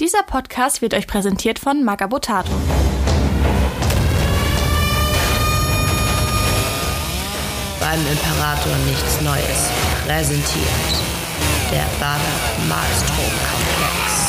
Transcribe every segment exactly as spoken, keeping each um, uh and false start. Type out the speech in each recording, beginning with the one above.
Dieser Podcast wird euch präsentiert von Magabotato. Beim Imperator nichts Neues präsentiert der Badab-Malstrom-Komplex.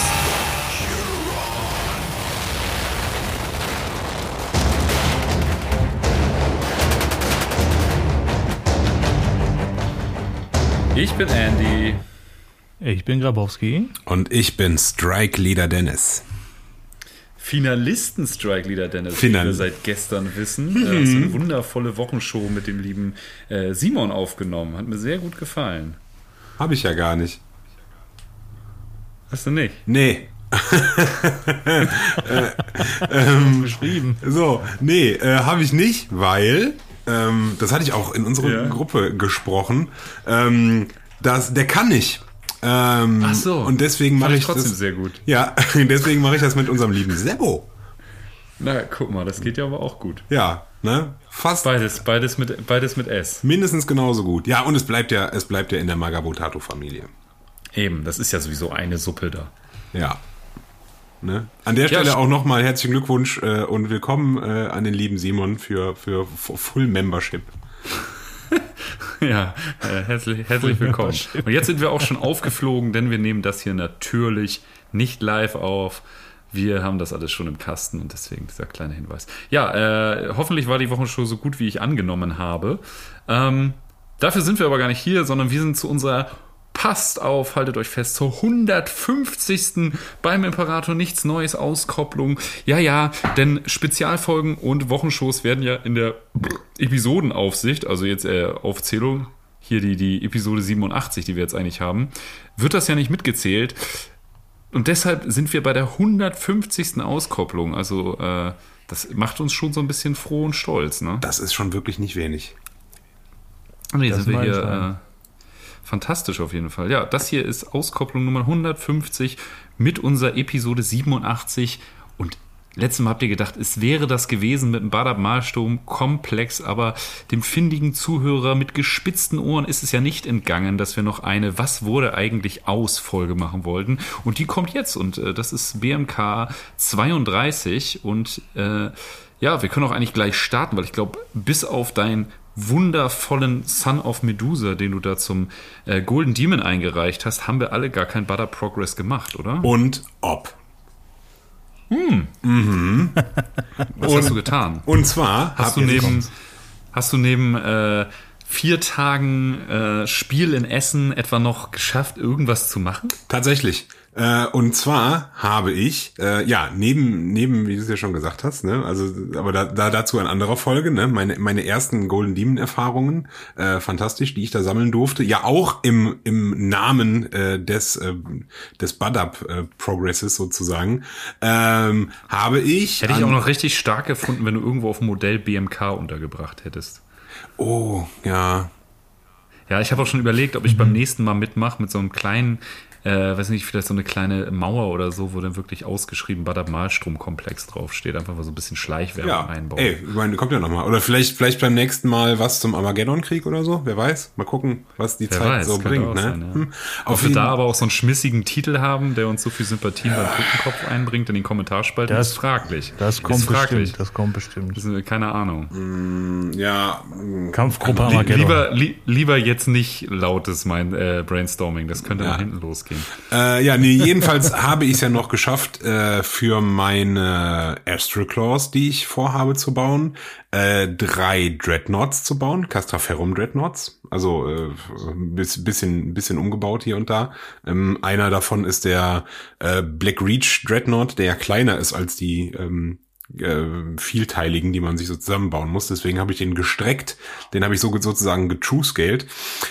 Ich bin Andy. Ich bin Grabowski. Und ich bin Strike Leader Dennis. Finalisten Strike Leader Dennis, Final- wie wir seit gestern wissen. Mhm. Äh, hast du eine wundervolle Wochenshow mit dem lieben äh, Simon aufgenommen. Hat mir sehr gut gefallen. Hab ich ja gar nicht. Hast du nicht? Nee. äh, ähm, Beschrieben. So, nee, äh, habe ich nicht, weil, ähm, das hatte ich auch in unserer Ja. Gruppe gesprochen, ähm, das, der kann nicht. Ähm, Ach so. Und deswegen mache Fand ich ich trotzdem das, sehr gut. Ja, deswegen mache ich das mit unserem lieben Sebo. Na, guck mal, das geht ja aber auch gut. Ja, ne? Fast Beides, beides mit, beides mit S. mindestens genauso gut. Ja, und es bleibt ja, es bleibt ja in der Magabotato-Familie. Eben, das ist ja sowieso eine Suppe da. Ja. Ne? An der Stelle Ja, auch nochmal herzlichen Glückwunsch äh, und willkommen äh, an den lieben Simon für, für Full Membership. Ja, äh, herzlich, herzlich willkommen. Und jetzt sind wir auch schon aufgeflogen, denn wir nehmen das hier natürlich nicht live auf. Wir haben das alles schon im Kasten und deswegen dieser kleine Hinweis. Ja, äh, hoffentlich war die Wochenshow so gut, wie ich angenommen habe. Ähm, dafür sind wir aber gar nicht hier, sondern wir sind zu unserer, passt auf, haltet euch fest, zur hundertfünfzigsten beim Imperator nichts Neues Auskopplung. Ja, ja, denn Spezialfolgen und Wochenshows werden ja in der Episodenaufsicht, also jetzt äh, Aufzählung, hier die, die Episode siebenundachtzig, die wir jetzt eigentlich haben, wird das ja nicht mitgezählt. Und deshalb sind wir bei der hundertfünfzigsten Auskopplung. Also äh, das macht uns schon so ein bisschen froh und stolz, ne? Das ist schon wirklich nicht wenig. Nee, Das sind wir mag hier sein. äh, fantastisch auf jeden Fall. Ja, das hier ist Auskopplung Nummer hundertfünfzig mit unserer Episode siebenundachtzig. Und letztes Mal habt ihr gedacht, es wäre das gewesen mit dem Badab-Malstrom-Komplex, aber dem findigen Zuhörer mit gespitzten Ohren ist es ja nicht entgangen, dass wir noch eine Was wurde eigentlich aus Folge machen wollten. Und die kommt jetzt und äh, das ist B M K zweiunddreißig und äh, ja, wir können auch eigentlich gleich starten, weil ich glaube, bis auf dein wundervollen Son of Medusa, den du da zum äh, Golden Demon eingereicht hast, haben wir alle gar kein Badab Progress gemacht, oder? Und ob. Was hast du getan? Und zwar Hast du neben, hast du neben äh, vier Tagen äh, Spiel in Essen etwa noch geschafft, irgendwas zu machen? Tatsächlich. Äh, und zwar habe ich, äh, ja, neben, neben, wie du es ja schon gesagt hast, ne, also, aber da, da dazu eine andere Folge, ne, meine, meine ersten Golden Demon Erfahrungen, äh, fantastisch, die ich da sammeln durfte, ja auch im, im Namen, äh, des, äh, des Badab äh, Progresses sozusagen, ähm, habe ich. Hätte ich an- auch noch richtig stark gefunden, wenn du irgendwo auf dem Modell B M K untergebracht hättest. Oh, ja. Ja, ich habe auch schon überlegt, ob ich beim nächsten Mal mitmache mit so einem kleinen, äh, weiß nicht, vielleicht so eine kleine Mauer oder so, wo dann wirklich ausgeschrieben Badab-Malstrom-Komplex draufsteht. Einfach mal so ein bisschen Schleichwerbung Ja, einbauen. ey, ich meine, kommt ja noch mal. Oder vielleicht, vielleicht beim nächsten Mal was zum Armageddon-Krieg oder so. Wer weiß. Mal gucken, was die Wer Zeit weiß, so könnte bringt. auch Ne? sein, ja. Hm. Ob Auf wir jeden da aber auch so einen schmissigen Titel haben, der uns so viel Sympathien beim Brückenkopf einbringt in den Kommentarspalten, Das- ist fraglich. Das kommt ist fraglich. bestimmt. Das kommt bestimmt. Das ist, keine Ahnung. ja, Kampfgruppe Li- Armageddon. lieber, li- lieber jetzt nicht lautes mein äh, Brainstorming, das könnte Ja. nach hinten losgehen. Äh, ja, nee, jedenfalls habe ich es ja noch geschafft, äh, für meine Astral Claws, die ich vorhabe zu bauen, äh, drei Dreadnoughts zu bauen, Castraferum Dreadnoughts, also äh, ein bisschen, bisschen umgebaut hier und da. Ähm, einer davon ist der äh, Black Reach Dreadnought, der ja kleiner ist als die ähm, äh, vielteiligen, die man sich so zusammenbauen muss. Deswegen habe ich den gestreckt, den habe ich so sozusagen getrue-scaled.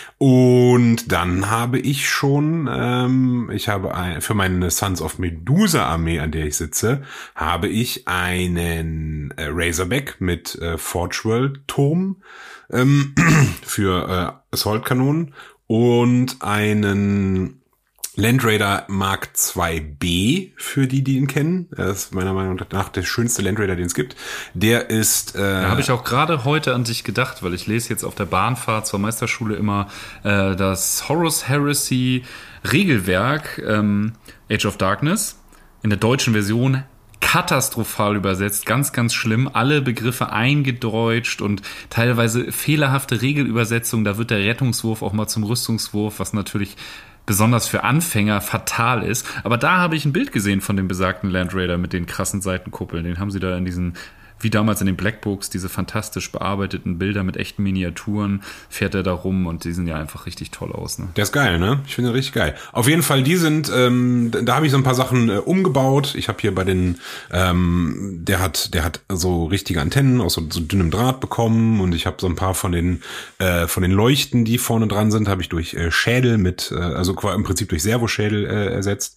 Und dann habe ich schon, ähm, ich habe ein, für meine Sons of Medusa Armee, an der ich sitze, habe ich einen äh, Razorback mit äh, Forge World Turm ähm, für äh, Assault-Kanonen und einen Land Raider Mark zwei B, für die, die ihn kennen. Das ist meiner Meinung nach der schönste Land Raider, den es gibt. Der ist... Äh, Da habe ich auch gerade heute an dich gedacht, weil ich lese jetzt auf der Bahnfahrt zur Meisterschule immer äh, das Horus Heresy Regelwerk ähm, Age of Darkness. in der deutschen Version katastrophal übersetzt, ganz, ganz schlimm. Alle Begriffe eingedeutscht und teilweise fehlerhafte Regelübersetzungen. Da wird der Rettungswurf auch mal zum Rüstungswurf, was natürlich besonders für Anfänger fatal ist. Aber da habe ich ein Bild gesehen von dem besagten Land Raider mit den krassen Seitenkuppeln. Den haben sie da in diesen, wie damals in den Blackbooks, diese fantastisch bearbeiteten Bilder mit echten Miniaturen, fährt er da rum und die sehen ja einfach richtig toll aus. Ne? Der ist geil, ne? Ich finde den richtig geil. Auf jeden Fall, die sind, ähm, da habe ich so ein paar Sachen äh, umgebaut. Ich habe hier bei den, ähm, der hat, der hat so richtige Antennen aus so, so dünnem Draht bekommen und ich habe so ein paar von den, äh, von den Leuchten, die vorne dran sind, habe ich durch äh, Schädel mit, äh, also im Prinzip durch Servoschädel äh, ersetzt.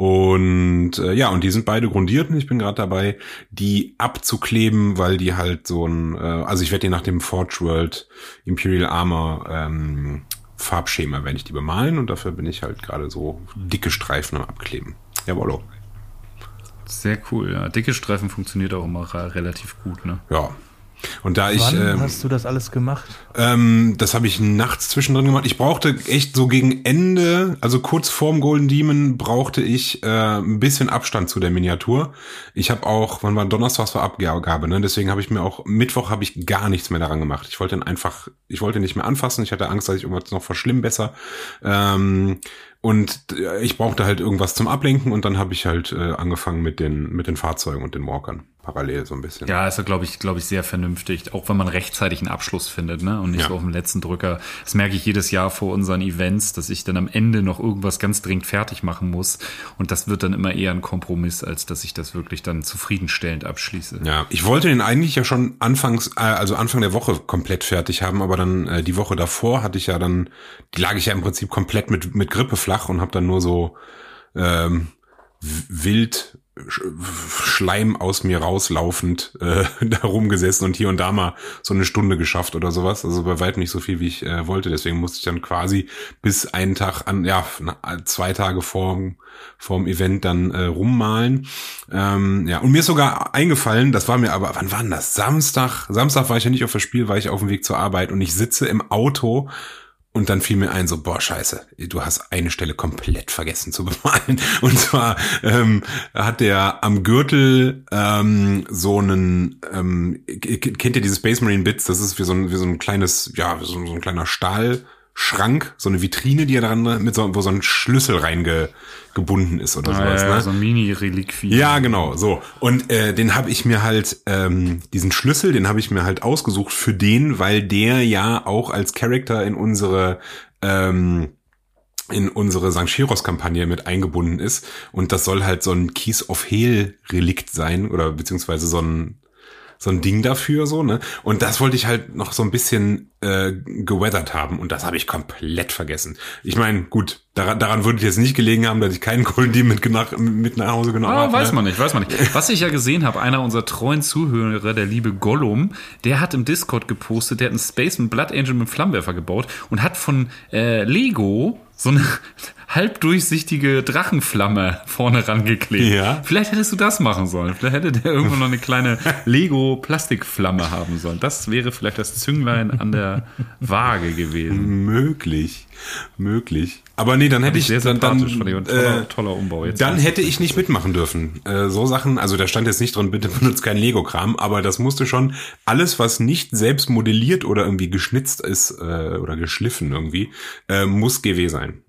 Und äh, ja, und die sind beide grundiert und ich bin gerade dabei, die abzukleben, weil die halt so ein, äh, also ich werde die nach dem Forge World Imperial Armor ähm, Farbschema werde ich die bemalen und dafür bin ich halt gerade so dicke Streifen am Abkleben. Jawollo. Sehr cool, ja. Dicke Streifen funktioniert auch immer relativ gut, ne? Ja. Und da ich, Wann ähm, hast du das alles gemacht? Ähm, das habe ich nachts zwischendrin gemacht. Ich brauchte echt so gegen Ende, also kurz vorm Golden Demon, brauchte ich äh, ein bisschen Abstand zu der Miniatur. Ich habe auch, wann war Donnerstag, war Abgabe, ne? Deswegen habe ich mir auch, Mittwoch habe ich gar nichts mehr daran gemacht. Ich wollte ihn einfach, ich wollte ihn nicht mehr anfassen. Ich hatte Angst, dass ich irgendwas noch verschlimmbesser. Ähm, und ich brauchte halt irgendwas zum Ablenken und dann habe ich halt äh, angefangen mit den mit den Fahrzeugen und den Walkern. Parallel so ein bisschen. Ja, ist ja, glaube ich, glaube ich, sehr vernünftig, auch wenn man rechtzeitig einen Abschluss findet, ne? Und nicht ja. so auf dem letzten Drücker. Das merke ich jedes Jahr vor unseren Events, dass ich dann am Ende noch irgendwas ganz dringend fertig machen muss. Und das wird dann immer eher ein Kompromiss, als dass ich das wirklich dann zufriedenstellend abschließe. Ja, ich wollte den eigentlich ja schon anfangs, also Anfang der Woche komplett fertig haben, aber dann äh, die Woche davor hatte ich ja dann, die lag ich ja im Prinzip komplett mit mit Grippe flach und habe dann nur so ähm, wild Schleim aus mir rauslaufend äh, da rumgesessen und hier und da mal so eine Stunde geschafft oder sowas. Also bei weitem nicht so viel, wie ich äh, wollte. Deswegen musste ich dann quasi bis einen Tag an, ja, zwei Tage vorm, vorm Event dann äh, rummalen. Ähm, ja, und mir ist sogar eingefallen, das war mir aber, wann war denn das? Samstag? Samstag war ich ja nicht auf das Spiel, war ich auf dem Weg zur Arbeit und ich sitze im Auto. Und dann fiel mir ein, so, boah, scheiße, du hast eine Stelle komplett vergessen zu bemalen. Und zwar ähm, hat der am Gürtel ähm, so einen, ähm, kennt ihr diese Space Marine Bits? Das ist wie so ein, wie so ein kleines, ja, so, so ein kleiner Stahlschrank, so eine Vitrine, die er dran mit so, wo so ein Schlüssel reingebunden ist oder ah, sowas. Ja, ne? So ein Mini-Reliquie. Ja, genau, so. Und äh, den habe ich mir halt, ähm, diesen Schlüssel, den habe ich mir halt ausgesucht für den, weil der ja auch als Charakter in unsere ähm, in unsere Sankt Chiros-Kampagne mit eingebunden ist. Und das soll halt so ein Keys of Hell-Relikt sein oder beziehungsweise so ein so ein Ding dafür, so, ne? Und das wollte ich halt noch so ein bisschen äh, geweathert haben und das habe ich komplett vergessen. Ich meine, gut, daran, daran würde ich jetzt nicht gelegen haben, dass ich keinen Golden Demon mit, nach, mit nach Hause genommen ah, habe. Weiß ne? man nicht, weiß man nicht. Was ich ja gesehen habe, einer unserer treuen Zuhörer, der liebe Gollum, der hat im Discord gepostet, der hat einen Space mit Blood Angel mit Flammenwerfer gebaut und hat von äh, Lego so eine halbdurchsichtige Drachenflamme vorne rangeklebt. Ja. Vielleicht hättest du das machen sollen. Vielleicht hätte der irgendwo noch eine kleine Lego-Plastikflamme haben sollen. Das wäre vielleicht das Zünglein an der Waage gewesen. Möglich, möglich. Aber nee, dann hätte ich, sehr dann, dann toller, äh, toller Umbau. Jetzt dann hätte ich nicht mitmachen dürfen. Äh, so Sachen, also da stand jetzt nicht drin, bitte benutzt kein Lego-Kram, aber das musste schon alles, was nicht selbst modelliert oder irgendwie geschnitzt ist äh, oder geschliffen irgendwie, äh, muss G W sein.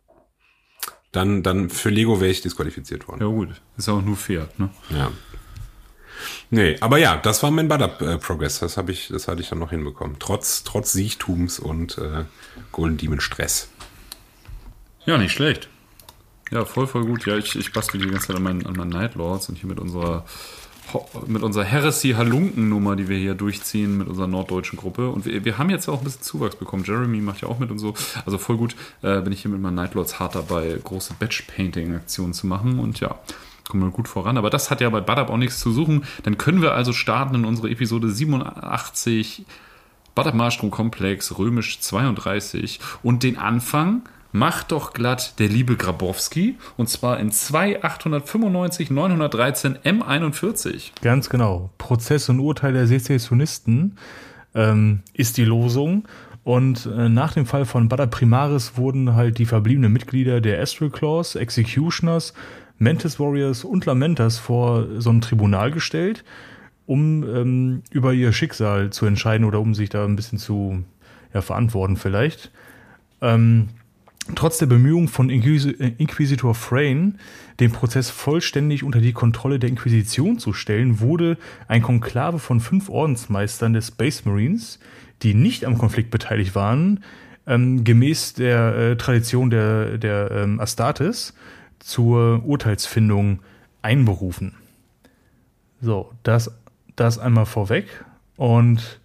Dann, dann für Lego wäre ich disqualifiziert worden. Ja gut, ist auch nur fair, ne? Ja. Nee, aber ja, das war mein Bad-Up-Progress. Das habe ich, das hatte ich dann noch hinbekommen. Trotz, trotz Sichtums und äh, Golden Demon Stress. Ja, nicht schlecht. Ja, voll, voll gut. Ja, ich, ich bastel die ganze Zeit an meinen, an meinen Night Lords und hier mit unserer mit unserer Heresy-Halunken-Nummer, die wir hier durchziehen mit unserer norddeutschen Gruppe. Und wir, wir haben jetzt auch ein bisschen Zuwachs bekommen. Jeremy macht ja auch mit und so. Also voll gut, äh, bin ich hier mit meinen Night Lords hart dabei, große Batch-Painting-Aktionen zu machen. Und ja, kommen wir gut voran. Aber das hat ja bei Bad-Up auch nichts zu suchen. Dann können wir also starten in unsere Episode siebenundachtzig Bad-Up Marstrom-Komplex, römisch zweiunddreißig. Und den Anfang macht doch glatt der liebe Grabowski, und zwar in zwei achthundertfünfundneunzig neunhundertdreizehn M einundvierzig. Ganz genau. Prozess und Urteil der Sezessionisten ähm, ist die Losung. Und äh, nach dem Fall von Bada Primaris wurden halt die verbliebenen Mitglieder der Astral Claws, Executioners, Mantis Warriors und Lamentas vor so ein Tribunal gestellt, um ähm, über ihr Schicksal zu entscheiden oder um sich da ein bisschen zu ja, verantworten vielleicht. Ähm, trotz der Bemühungen von Inquis- Inquisitor Thrain, den Prozess vollständig unter die Kontrolle der Inquisition zu stellen, wurde ein Konklave von fünf Ordensmeistern des Space Marines, die nicht am Konflikt beteiligt waren, ähm, gemäß der äh, Tradition der, der ähm, Astartes zur Urteilsfindung einberufen. So, das, das einmal vorweg. Und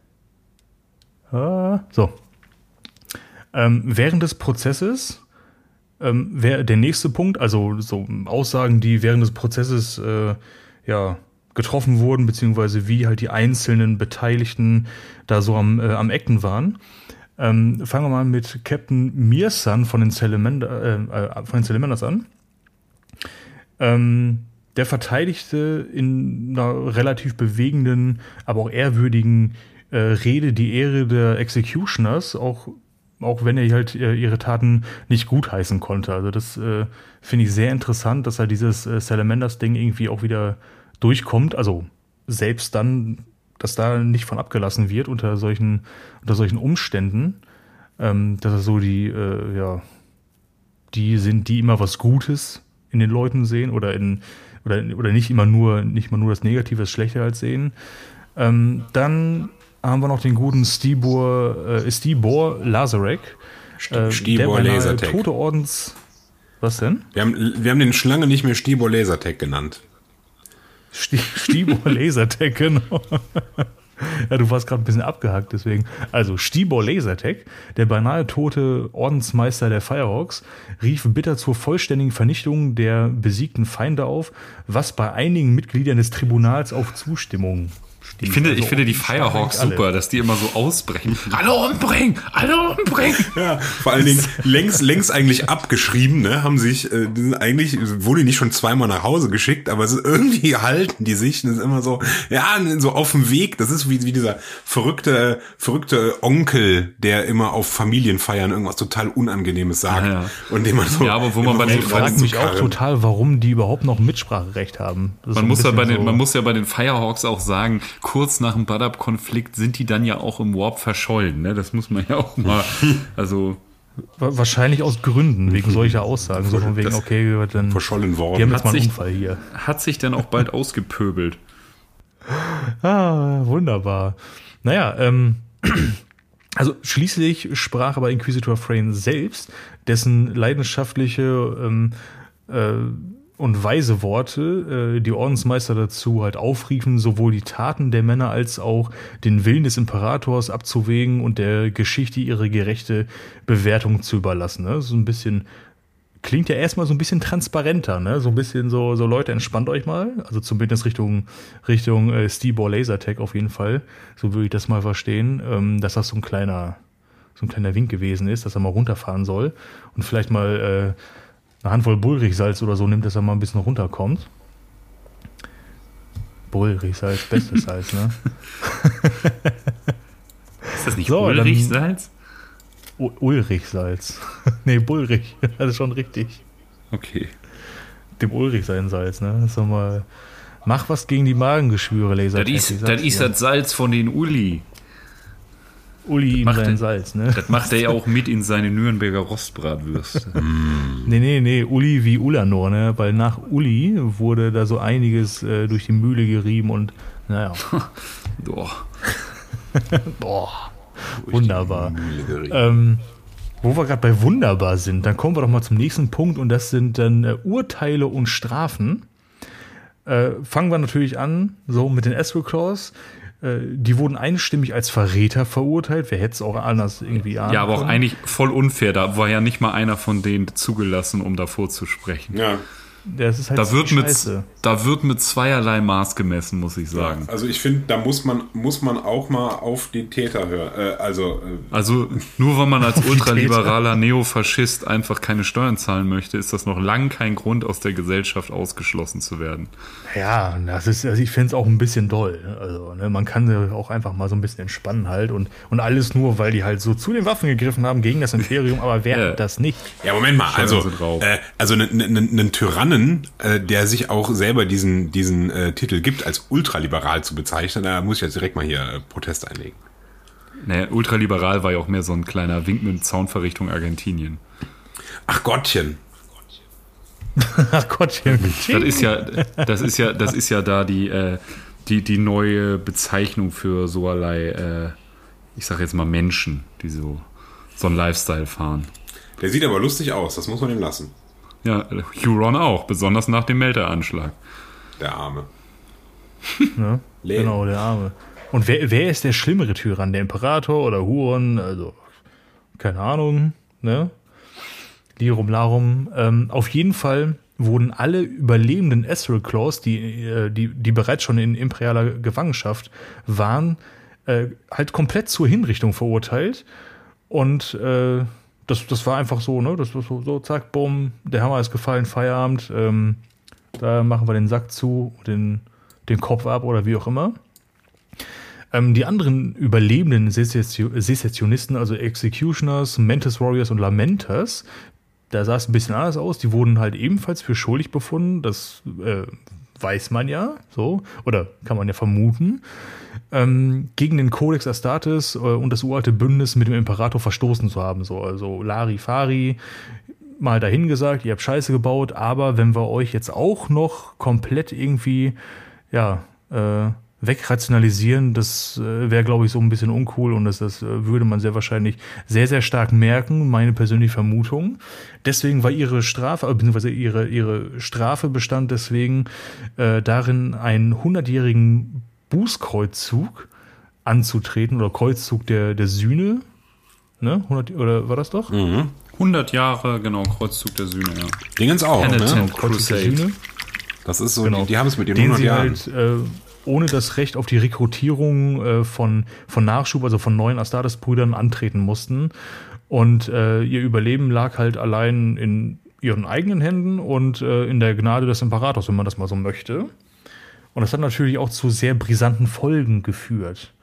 äh, so. Ähm, während des Prozesses ähm, wäre der nächste Punkt, also so Aussagen, die während des Prozesses äh, ja, getroffen wurden, beziehungsweise wie halt die einzelnen Beteiligten da so am, äh, am Acten waren. Ähm, fangen wir mal mit Captain Mirsan von den, Salamander, äh, von den Salamanders an. Ähm, der verteidigte in einer relativ bewegenden, aber auch ehrwürdigen äh, Rede die Ehre der Executioners, auch, auch wenn er halt äh, ihre Taten nicht gutheißen konnte. Also das äh, finde ich sehr interessant, dass er dieses äh, Salamanders-Ding irgendwie auch wieder durchkommt. Also selbst dann, dass da nicht von abgelassen wird unter solchen, unter solchen Umständen, ähm, dass er so die, äh, ja, die sind, die immer was Gutes in den Leuten sehen oder in oder oder nicht immer nur nicht immer nur das Negative, das Schlechte halt sehen. Ähm, dann haben wir noch den guten Stibor äh, Stibor Lazarek, äh, Stibor Lasertech. Tote Ordens. Was denn? Wir haben wir haben den Schlange nicht mehr Stibor Lasertech genannt. Stibor Lasertech, genau. Ja, du warst gerade ein bisschen abgehackt, deswegen. Also, Stibor Lasertech, der beinahe tote Ordensmeister der Firehawks, rief bitter zur vollständigen Vernichtung der besiegten Feinde auf, was bei einigen Mitgliedern des Tribunals auf Zustimmung Ich finde, also ich finde die Firehawks super, dass die immer so ausbrechen. Alle umbringen! Alle umbringen! Ja, vor allen Dingen längst, längst eigentlich abgeschrieben, ne, haben sich, äh, die sind eigentlich, wurde die nicht schon zweimal nach Hause geschickt, aber es ist irgendwie halten die sich, das ist immer so, ja, so auf dem Weg, das ist wie, wie dieser verrückte, verrückte Onkel, der immer auf Familienfeiern irgendwas total Unangenehmes sagt. Ja, ja. Und dem man so. Ja, aber wo man bei den, ich frage mich auch total, warum die überhaupt noch Mitspracherecht haben. Man muss ja bei den, so man muss ja bei den Firehawks auch sagen, kurz nach dem Badab-Konflikt sind die dann ja auch im Warp verschollen, ne? Das muss man ja auch mal, also wahrscheinlich aus Gründen, wegen solcher Aussagen, so von wegen, okay, dann verschollen worden. Wir haben jetzt hat mal einen sich, Unfall hier. Hat sich dann auch bald ausgepöbelt. Ah, wunderbar. Naja, ähm, also schließlich sprach aber Inquisitor Thrain selbst, dessen leidenschaftliche ähm, äh, und weise Worte äh, die Ordensmeister dazu halt aufriefen, sowohl die Taten der Männer als auch den Willen des Imperators abzuwägen und der Geschichte ihre gerechte Bewertung zu überlassen. Ne? So ein bisschen, klingt ja erstmal so ein bisschen transparenter, ne? So ein bisschen so, so Leute, entspannt euch mal. Also zumindest Richtung, Richtung äh, Stibor Lasertech auf jeden Fall. So würde ich das mal verstehen, ähm, dass das so ein kleiner, so ein kleiner Wink gewesen ist, dass er mal runterfahren soll und vielleicht mal äh, eine Handvoll Bullrichsalz oder so nimmt, dass er mal ein bisschen runterkommt. Bullrichsalz, bestes Salz, ne? Ist das nicht so, Ulrichsalz? U- Ulrichsalz. Nee, Bullrich. Das ist schon richtig. Okay. Dem Ulrich sein Salz, ne? Das ist doch mal. Mach was gegen die Magengeschwüre, Laser. Das ist das, ist das Salz von den Uli. Uli ihm sein den, Salz, ne? Das macht er ja auch mit in seine Nürnberger Rostbratwürste. Nee, nee, nee, Uli wie Ulanor, ne? Weil nach Uli wurde da so einiges äh, durch die Mühle gerieben und naja. Boah. Boah. Wunderbar. Ähm, wo wir gerade bei wunderbar sind, dann kommen wir doch mal zum nächsten Punkt und das sind dann äh, Urteile und Strafen. Äh, fangen wir natürlich an, so mit den Astral Claws. Die wurden einstimmig als Verräter verurteilt. Wer hätte es auch anders irgendwie ahnen Ja, aber auch können. eigentlich voll unfair. Da war ja nicht mal einer von denen zugelassen, um davor zu sprechen. Ja. Das ist halt Da wird, mit, Scheiße. da wird mit zweierlei Maß gemessen, muss ich sagen. Also ich finde, da muss man muss man auch mal auf die Täter hören. Äh, also äh, Also nur weil man als ultraliberaler Neofaschist einfach keine Steuern zahlen möchte, ist das noch lang kein Grund, aus der Gesellschaft ausgeschlossen zu werden. Ja, das ist, also ich fände es auch ein bisschen doll. Also, ne, man kann sie auch einfach mal so ein bisschen entspannen halt und, und alles nur, weil die halt so zu den Waffen gegriffen haben gegen das Imperium, aber wer Ja. das nicht? ja, Moment mal, Steuern also sind drauf. äh, also ein Tyranne Sonnen, äh, der sich auch selber diesen, diesen äh, Titel gibt, als ultraliberal zu bezeichnen, da muss ich jetzt direkt mal hier äh, Protest einlegen. Naja, ultraliberal war ja auch mehr so ein kleiner Wink mit Zaunverrichtung Argentinien. Ach Gottchen. Ach Gottchen. Das ist ja, das ist ja, das ist ja da die, äh, die, die neue Bezeichnung für so allerlei, äh, ich sag jetzt mal Menschen, die so, so einen Lifestyle fahren. Der sieht aber lustig aus, das muss man ihm lassen. Ja, Huron auch, besonders nach dem Meldeanschlag. Der Arme. Ja, genau, der Arme. Und wer, wer ist der schlimmere Tyrann? Der Imperator oder Huron? Also, keine Ahnung, ne? Lirum Larum. Ähm, auf jeden Fall wurden alle überlebenden Astral Claws, die, die, die bereits schon in imperialer Gefangenschaft waren, äh, halt komplett zur Hinrichtung verurteilt. Und äh, das, das war einfach so, ne? Das war so, so, zack, bumm, der Hammer ist gefallen, Feierabend. Ähm, da machen wir den Sack zu, den, den Kopf ab oder wie auch immer. Ähm, die anderen überlebenden Sezessionisten, also Executioners, Mantis Warriors und Lamenters, da sah es ein bisschen anders aus. Die wurden halt ebenfalls für schuldig befunden. Das äh, weiß man ja so, oder kann man ja vermuten. Ähm, gegen den Codex Astartes äh, und das uralte Bündnis mit dem Imperator verstoßen zu haben. So, also Larifari, mal dahin gesagt, ihr habt Scheiße gebaut, aber wenn wir euch jetzt auch noch komplett irgendwie, ja, äh, wegrationalisieren, das äh, wäre, glaube ich, so ein bisschen uncool und das, das äh, würde man sehr wahrscheinlich sehr, sehr stark merken, meine persönliche Vermutung. Deswegen war ihre Strafe, beziehungsweise ihre, ihre Strafe bestand deswegen äh, darin, einen hundertjährigen Bußkreuzzug anzutreten oder Kreuzzug der, der Sühne, ne? hundert, oder war das doch? Mhm. hundert Jahre, genau, Kreuzzug der Sühne, ja. Dingens auch, Penitent ne? Crusade. Der Sühne. Das ist so, Genau. die, die haben es mit den Den hundert sie Jahren. halt äh, ohne das Recht auf die Rekrutierung äh, von, von Nachschub, also von neuen Astartes-Brüdern antreten mussten. Und äh, ihr Überleben lag halt allein in ihren eigenen Händen und äh, in der Gnade des Imperators, wenn man das mal so möchte. Und das hat natürlich auch zu sehr brisanten Folgen geführt.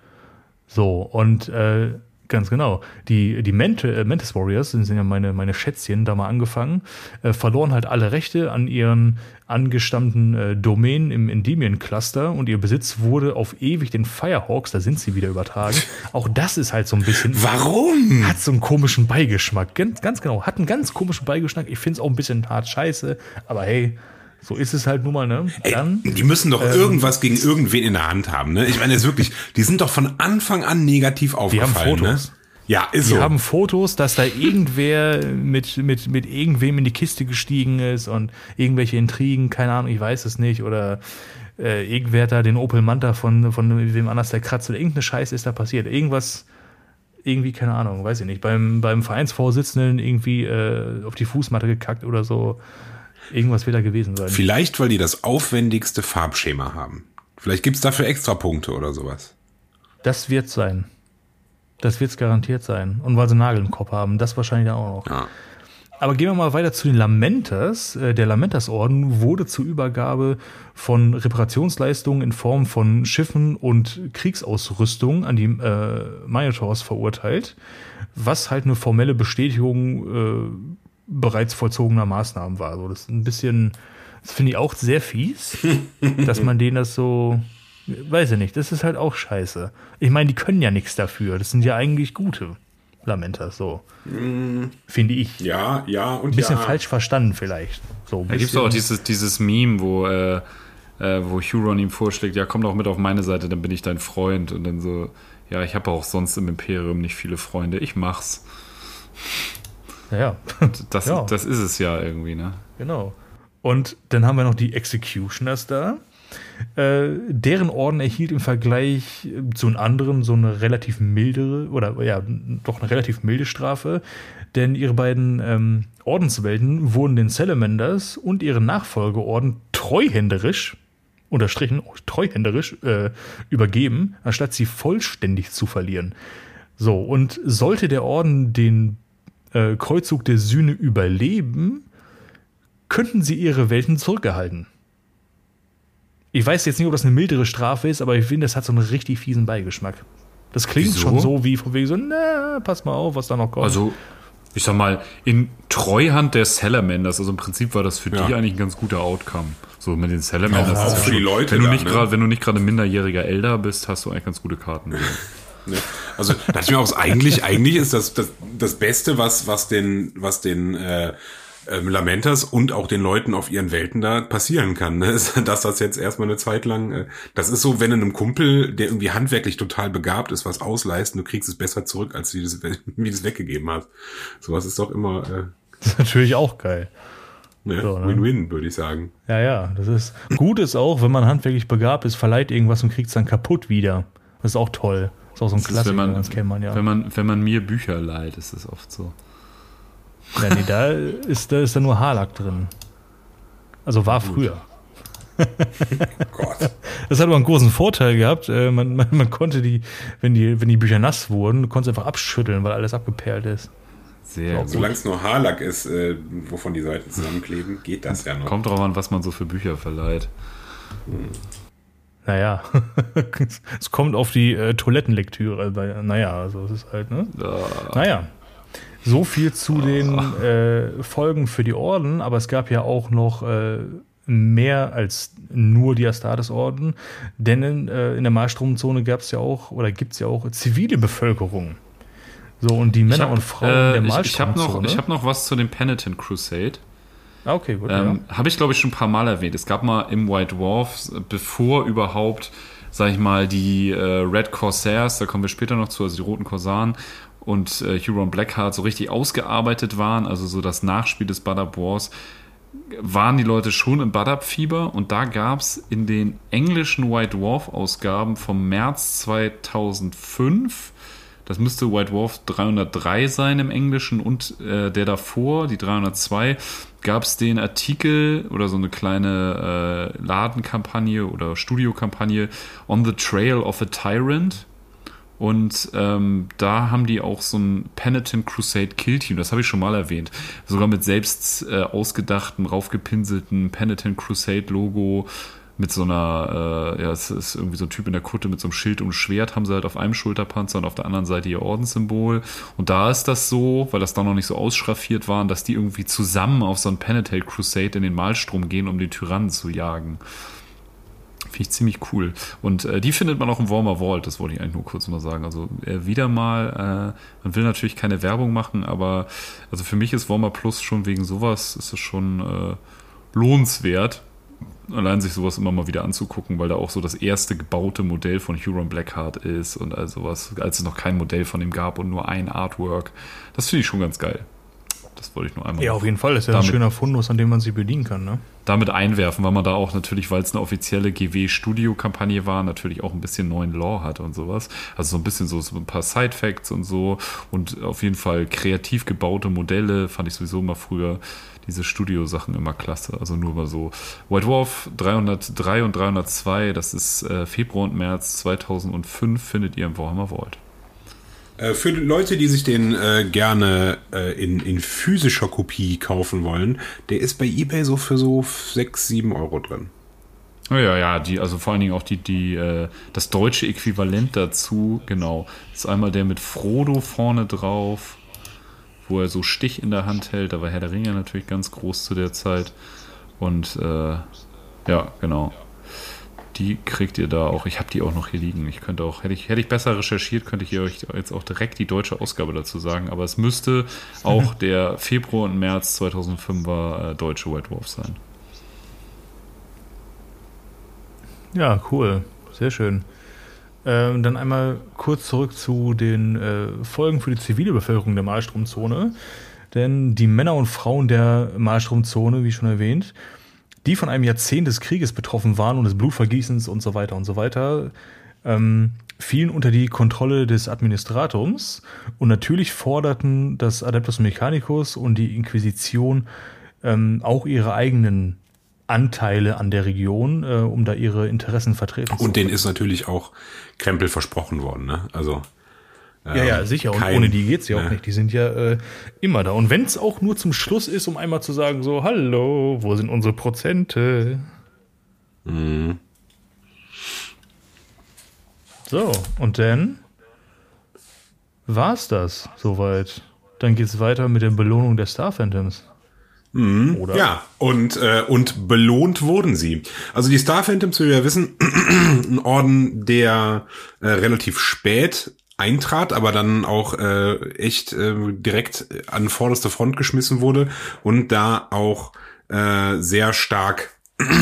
So, und äh, ganz genau, die, die Ment- äh, Mantis Warriors, sind ja meine, meine Schätzchen, da mal angefangen, äh, verloren halt alle Rechte an ihren angestammten äh, Domänen im Endymion-Cluster und ihr Besitz wurde auf ewig den Firehawks, da sind sie wieder übertragen. Auch das ist halt so ein bisschen... Warum? Hat so einen komischen Beigeschmack. Ganz, ganz genau, hat einen ganz komischen Beigeschmack. Ich finde es auch ein bisschen hart scheiße, aber hey, so ist es halt nun mal, ne? Dann, Ey, die müssen doch ähm, irgendwas gegen irgendwen in der Hand haben, ne? Ich meine jetzt wirklich, die sind doch von Anfang an negativ aufgefallen, die haben Fotos. Ne? Ja, ist Die so. haben Fotos, dass da irgendwer mit, mit, mit irgendwem in die Kiste gestiegen ist und irgendwelche Intrigen, keine Ahnung, ich weiß es nicht, oder äh, irgendwer hat da den Opel Manta von, von wem anders der kratzt oder irgendeine Scheiße ist da passiert. Irgendwas, irgendwie, keine Ahnung, weiß ich nicht, beim, beim Vereinsvorsitzenden irgendwie äh, auf die Fußmatte gekackt oder so. Irgendwas wird da gewesen sein. Vielleicht, weil die das aufwendigste Farbschema haben. Vielleicht gibt's dafür extra Punkte oder sowas. Das wird sein. Das wird's garantiert sein. Und weil sie Nagel im Kopf haben, das wahrscheinlich dann auch noch. Ja. Aber gehen wir mal weiter zu den Lamenters. Der Lamenters-Orden wurde zur Übergabe von Reparationsleistungen in Form von Schiffen und Kriegsausrüstung an die äh, Minotaurs verurteilt, was halt eine formelle Bestätigung äh, bereits vollzogener Maßnahmen war. Also das ist ein bisschen, das finde ich auch sehr fies, dass man denen das so, weiß ich nicht, das ist halt auch scheiße. Ich meine, die können ja nichts dafür. Das sind ja eigentlich gute Lamenters, so. Mm. Finde ich. Ja, ja und ein bisschen ja. falsch verstanden vielleicht. So, Da gibt es auch dieses, dieses Meme, wo, äh, äh, wo Huron ihm vorschlägt, ja, komm doch mit auf meine Seite, dann bin ich dein Freund. Und dann so, ja, ich habe auch sonst im Imperium nicht viele Freunde, ich mach's. Ja, das, ja. das ist es ja irgendwie, ne? Genau. Und dann haben wir noch die Executioners da. Äh, deren Orden erhielt im Vergleich zu den anderen so eine relativ mildere, oder ja, doch eine relativ milde Strafe, denn ihre beiden ähm, Ordenswelten wurden den Salamanders und ihren Nachfolgeorden treuhänderisch, unterstrichen, treuhänderisch äh, übergeben, anstatt sie vollständig zu verlieren. So, und sollte der Orden den äh, Kreuzzug der Sühne überleben, könnten sie ihre Welten zurückerhalten. Ich weiß jetzt nicht, ob das eine mildere Strafe ist, aber ich finde, das hat so einen richtig fiesen Beigeschmack. Das klingt Wieso? schon so wie von wegen so, na, pass mal auf, was da noch kommt. Also, Ich sag mal, in Treuhand der Salamanders, also im Prinzip war das für Ja. die eigentlich ein ganz guter Outcome. So mit den Salamanders. Auch- auch für die Leute Wenn du da, nicht ne? gerade, wenn du nicht gerade minderjähriger Elder bist, hast du eigentlich ganz gute Karten. Ne? Also dachte ich mir auch, eigentlich, eigentlich ist das, das das Beste, was was den was den äh, ähm, Lamentas und auch den Leuten auf ihren Welten da passieren kann, ne? Ist, dass das jetzt erstmal eine Zeit lang, äh, das ist so, wenn du einem Kumpel, der irgendwie handwerklich total begabt ist, was ausleist, und du kriegst es besser zurück, als wie du es wie du es weggegeben hast. Sowas ist doch immer äh, Das ist natürlich auch geil. ne? So, ne? Win-Win, würde ich sagen. Ja, ja, das ist gut ist auch, wenn man handwerklich begabt ist, verleiht irgendwas und kriegt es dann kaputt wieder. Das ist auch toll. Das ist auch so ein Das ist, Klassiker, wenn man, das kennt man ja. wenn man, wenn man mir Bücher leiht, ist das oft so. Ja, nee, da ist, da ist dann nur Haarlack drin. Also war früher. Gott. Das hat aber einen großen Vorteil gehabt. Äh, Man, man, man konnte die, wenn die, wenn die Bücher nass wurden, du konntest einfach abschütteln, weil alles abgeperlt ist. Sehr gut. Solange es nur Haarlack ist, äh, wovon die Seiten zusammenkleben, geht das ja noch. Kommt drauf an, was man so für Bücher verleiht. Naja, es kommt auf die äh, Toilettenlektüre. Weil, naja, also es ist halt, ne? Naja, so viel zu den äh, Folgen für die Orden, aber es gab ja auch noch äh, mehr als nur die Astartes-Orden, denn in, äh, in der Malstromzone gab es ja auch, oder gibt es ja auch zivile Bevölkerung. So, und die Männer hab, und Frauen äh, der ich, ich habe Malstromzone. noch, ich hab noch was zu dem Penitent Crusade. Ah, okay, gut. Ähm, Habe ich, glaube ich, schon ein paar Mal erwähnt. Es gab mal im White Dwarf, bevor überhaupt, sag ich mal, die äh, Red Corsairs, da kommen wir später noch zu, also die roten Korsaren und äh, Huron Blackheart so richtig ausgearbeitet waren, also so das Nachspiel des Badab Wars, waren die Leute schon im Badab-Fieber, und da gab es in den englischen White Dwarf-Ausgaben vom März zweitausendfünf, das müsste White Dwarf dreihundertdrei sein im Englischen, und äh, der davor, die dreihundertzwei, gab es den Artikel oder so eine kleine äh, Ladenkampagne oder Studiokampagne On the Trail of a Tyrant. Und ähm, da haben die auch so ein Penitent Crusade Kill Team, das habe ich schon mal erwähnt. Sogar mit selbst äh, ausgedachtem, raufgepinselten Penitent Crusade Logo, mit so einer, äh, ja, es ist irgendwie so ein Typ in der Kutte mit so einem Schild und Schwert, haben sie halt auf einem Schulterpanzer und auf der anderen Seite ihr Ordenssymbol. Und da ist das so, weil das da noch nicht so ausschraffiert waren, dass die irgendwie zusammen auf so ein Penitent Crusade in den Malstrom gehen, um den Tyrannen zu jagen. Finde ich ziemlich cool. Und äh, die findet man auch im Warmer Vault, das wollte ich eigentlich nur kurz mal sagen. Also äh, wieder mal, äh, man will natürlich keine Werbung machen, aber also für mich ist Warmer Plus schon wegen sowas, ist es schon äh, lohnenswert, allein sich sowas immer mal wieder anzugucken, weil da auch so das erste gebaute Modell von Huron Blackheart ist und all sowas, als es noch kein Modell von ihm gab und nur ein Artwork. Das finde ich schon ganz geil. Das wollte ich nur einmal Ja, auf jeden Fall. Das ist ja ein schöner Fundus, an dem man sie bedienen kann, ne? damit einwerfen, weil man da auch natürlich, weil es eine offizielle G W-Studio-Kampagne war, natürlich auch ein bisschen neuen Lore hatte und sowas. Also so ein bisschen so, so ein paar Side-Facts und so, und auf jeden Fall kreativ gebaute Modelle fand ich sowieso immer früher diese Studio-Sachen immer klasse. Also nur mal so. White Dwarf dreihundertdrei und dreihundertzwei, das ist äh, Februar und März zweitausendfünf, findet ihr im Warhammer Vault. Äh, für die Leute, die sich den äh, gerne äh, in, in physischer Kopie kaufen wollen, der ist bei eBay so für so sechs, sieben Euro drin. Oh ja, ja, die, also vor allen Dingen auch die, die, äh, das deutsche Äquivalent dazu, genau. Das ist einmal der mit Frodo vorne drauf, wo er so Stich in der Hand hält. Da war Herr der Ringe natürlich ganz groß zu der Zeit. Und äh, ja, genau. Die kriegt ihr da auch. Ich habe die auch noch hier liegen. Ich könnte auch, hätte ich, hätte ich besser recherchiert, könnte ich euch jetzt auch direkt die deutsche Ausgabe dazu sagen. Aber es müsste auch der Februar und März zweitausendfünfer äh, deutsche White Dwarf sein. Ja, cool. Sehr schön. Ähm, dann einmal kurz zurück zu den äh, Folgen für die zivile Bevölkerung der Malstromzone. Denn die Männer und Frauen der Malstromzone, wie schon erwähnt, die von einem Jahrzehnt des Krieges betroffen waren und des Blutvergießens und so weiter und so weiter, ähm, fielen unter die Kontrolle des Administratums, und natürlich forderten das Adeptus Mechanicus und die Inquisition ähm, auch ihre eigenen Anteile an der Region, äh, um da ihre Interessen vertreten zu können. Und denen ist natürlich auch Krempel versprochen worden, ne? Also ähm, Ja, ja, sicher. Und kein, ohne die geht's ja auch ne? nicht. Die sind ja äh, immer da. Und wenn es auch nur zum Schluss ist, um einmal zu sagen, so, hallo, wo sind unsere Prozente? Mhm. So, und dann war's das soweit. dann geht's weiter mit der Belohnung der Star Phantoms. Mhm. Oder? Ja, und, äh, und belohnt wurden sie. Also die Star Phantoms, wie wir wissen, ein Orden, der äh, relativ spät eintrat, aber dann auch äh, echt äh, direkt an vorderste Front geschmissen wurde und da auch äh, sehr stark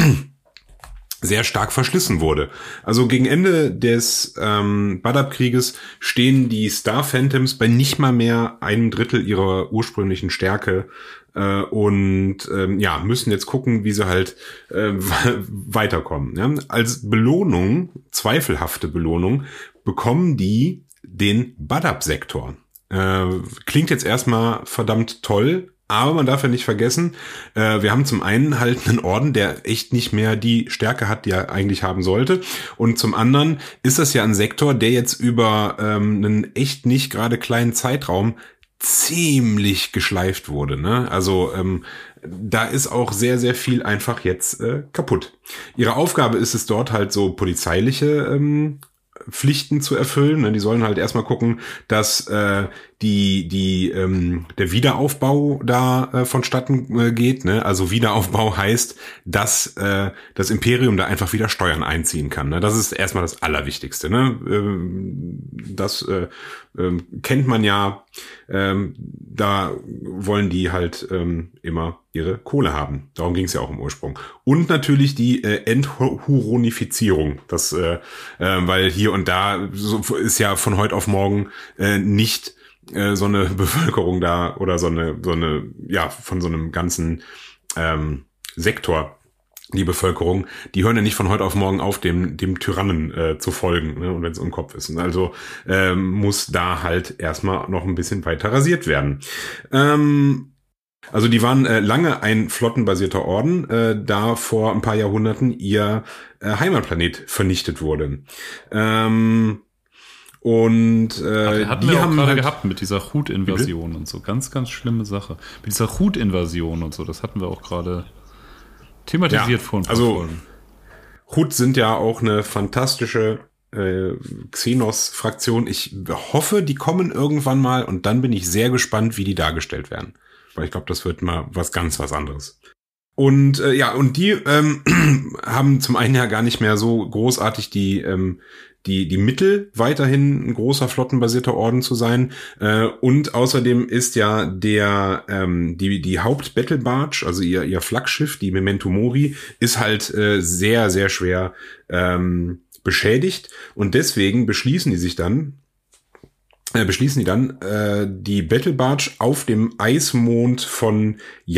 sehr stark verschlissen wurde. Also gegen Ende des ähm, Badab-Krieges stehen die Star Phantoms bei nicht mal mehr einem Drittel ihrer ursprünglichen Stärke äh, und ähm, ja, müssen jetzt gucken, wie sie halt äh, weiterkommen. Ja? Als Belohnung, zweifelhafte Belohnung, bekommen die den Badab-Sektor. Äh, klingt jetzt erstmal verdammt toll, aber man darf ja nicht vergessen, äh, wir haben zum einen halt einen Orden, der echt nicht mehr die Stärke hat, die er eigentlich haben sollte. Und zum anderen ist das ja ein Sektor, der jetzt über ähm, einen echt nicht gerade kleinen Zeitraum ziemlich geschleift wurde. Ne? Also ähm, da ist auch sehr, sehr viel einfach jetzt äh, kaputt. Ihre Aufgabe ist es dort halt so polizeiliche ähm, Pflichten zu erfüllen. Die sollen halt erstmal gucken, dass äh, die die ähm, der Wiederaufbau da äh, vonstatten äh, geht. Ne? Also Wiederaufbau heißt, dass äh, das Imperium da einfach wieder Steuern einziehen kann. Ne? Das ist erstmal das Allerwichtigste. Ne? Ähm, das äh, äh, kennt man ja. Ähm, da wollen die halt ähm, immer ihre Kohle haben. Darum ging es ja auch im Ursprung. Und natürlich die äh, Enthuronifizierung. Das, äh, äh, weil hier und da so, ist ja von heute auf morgen äh, nicht äh, so eine Bevölkerung da oder so eine, so eine, ja, von so einem ganzen ähm, Sektor. Die Bevölkerung, die hören ja nicht von heute auf morgen auf, dem dem Tyrannen äh, zu folgen, ne? Und wenn es im Kopf ist. Und also ähm, muss da halt erstmal noch ein bisschen weiter rasiert werden. Ähm, also die waren äh, lange ein flottenbasierter Orden, äh, da vor ein paar Jahrhunderten ihr äh, Heimatplanet vernichtet wurde. Ähm, und äh, Ach, hatten die wir auch haben gerade halt gehabt mit dieser Hut-Invasion und so. Ganz, ganz schlimme Sache. Mit dieser Hut-Invasion und so, das hatten wir auch gerade thematisiert ja, vor ein paar also Folgen. Hut sind ja auch eine fantastische äh, Xenos-Fraktion. Ich hoffe, die kommen irgendwann mal und dann bin ich sehr gespannt, wie die dargestellt werden. Weil ich glaube, das wird mal was ganz was anderes. Und äh, ja, und die ähm, haben zum einen ja gar nicht mehr so großartig die ähm, die die Mittel, weiterhin ein großer flottenbasierter Orden zu sein. Äh, und außerdem ist ja der ähm, die die Haupt-Battle Barge, also ihr ihr Flaggschiff, die Memento Mori, ist halt äh, sehr sehr schwer ähm, beschädigt und deswegen beschließen die sich dann äh, beschließen die dann äh, die Battle Barge auf dem Eismond von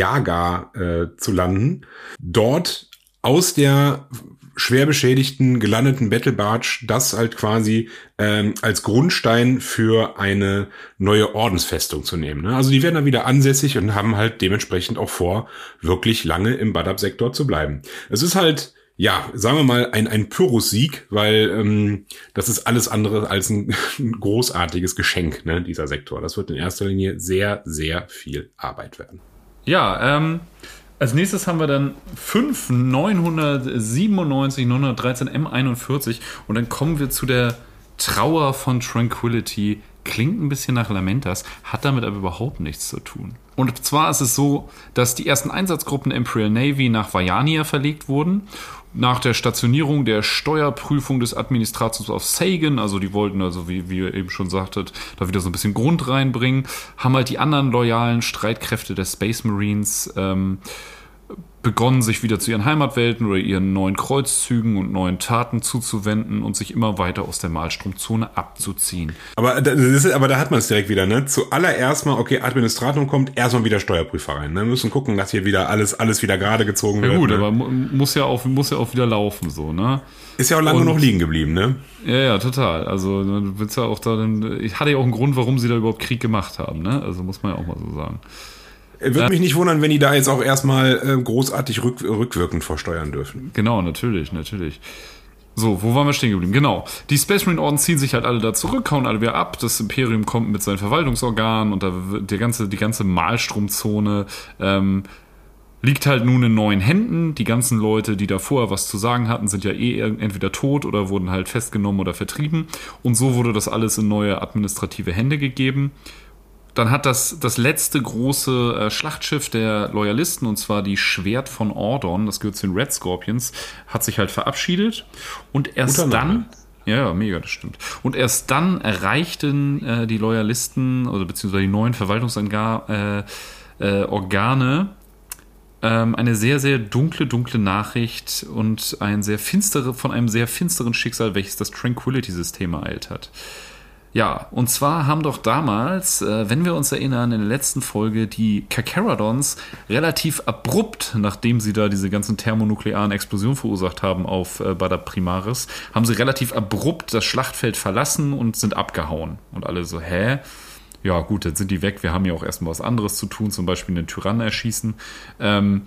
Yaga äh, zu landen. Dort aus der schwer beschädigten, gelandeten Battle Barge, das halt quasi ähm, als Grundstein für eine neue Ordensfestung zu nehmen. Ne? Also die werden dann wieder ansässig und haben halt dementsprechend auch vor, wirklich lange im Badab-Sektor zu bleiben. Es ist halt, ja, sagen wir mal, ein, ein Pyrrhus-Sieg, weil ähm, das ist alles andere als ein großartiges Geschenk, ne, dieser Sektor. Das wird in erster Linie sehr, sehr viel Arbeit werden. Ja, ähm... als nächstes haben wir dann fünf neunhundertsiebenundneunzig neunhundertdreizehn M einundvierzig und dann kommen wir zu der Trauer von Tranquility. Klingt ein bisschen nach Lamentas, hat damit aber überhaupt nichts zu tun. Und zwar ist es so, dass die ersten Einsatzgruppen der Imperial Navy nach Vajania verlegt wurden. Nach der Stationierung der Steuerprüfung des Administrators auf Sagan, also die wollten also, wie, wie ihr eben schon sagtet, da wieder so ein bisschen Grund reinbringen, haben halt die anderen loyalen Streitkräfte der Space Marines ähm, begonnen, sich wieder zu ihren Heimatwelten oder ihren neuen Kreuzzügen und neuen Taten zuzuwenden und sich immer weiter aus der Malstromzone abzuziehen. Aber, das ist, aber da hat man es direkt wieder, ne? Zuallererst mal, okay, Administratum kommt, erstmal wieder Steuerprüfer rein. Ne? Wir müssen gucken, dass hier wieder alles, alles wieder gerade gezogen wird. Ja gut, ne? aber muss ja auch, muss ja auch wieder laufen, so, ne? Ist ja auch lange und, noch liegen geblieben, ne? Ja, ja, total. Also, du willst ja auch da, dann, ich hatte ja auch einen Grund, warum sie da überhaupt Krieg gemacht haben, ne? Also, muss man ja auch mal so sagen. Würde mich nicht wundern, wenn die da jetzt auch erstmal äh, großartig rück, rückwirkend versteuern dürfen. Genau, natürlich, natürlich. So, wo waren wir stehen geblieben? Genau. Die Space Marine Orden ziehen sich halt alle da zurück, hauen alle wieder ab. Das Imperium kommt mit seinen Verwaltungsorganen und da wird der ganze, die ganze Malstromzone ähm, liegt halt nun in neuen Händen. Die ganzen Leute, die da vorher was zu sagen hatten, sind ja eh entweder tot oder wurden halt festgenommen oder vertrieben. Und so wurde das alles in neue administrative Hände gegeben. dann hat das, das letzte große äh, Schlachtschiff der Loyalisten, und zwar die Schwert von Ordon, das gehört zu den Red Scorpions, hat sich halt verabschiedet. Und erst Guter dann... Name. Ja, ja, mega, das stimmt. Und erst dann erreichten äh, die Loyalisten, oder beziehungsweise die neuen Verwaltungsorgane äh, äh, Organe, ähm, eine sehr, sehr dunkle, dunkle Nachricht und ein sehr finstere, von einem sehr finsteren Schicksal, welches das Tranquility-System ereilt hat. Ja, und zwar haben doch damals, äh, wenn wir uns erinnern, in der letzten Folge die Carcharodons relativ abrupt, nachdem sie da diese ganzen thermonuklearen Explosionen verursacht haben auf äh, Bada Primaris, haben sie relativ abrupt das Schlachtfeld verlassen und sind abgehauen. Und alle so, hä? Ja gut, dann sind die weg, wir haben ja auch erstmal was anderes zu tun, zum Beispiel einen Tyrannen erschießen. Ähm,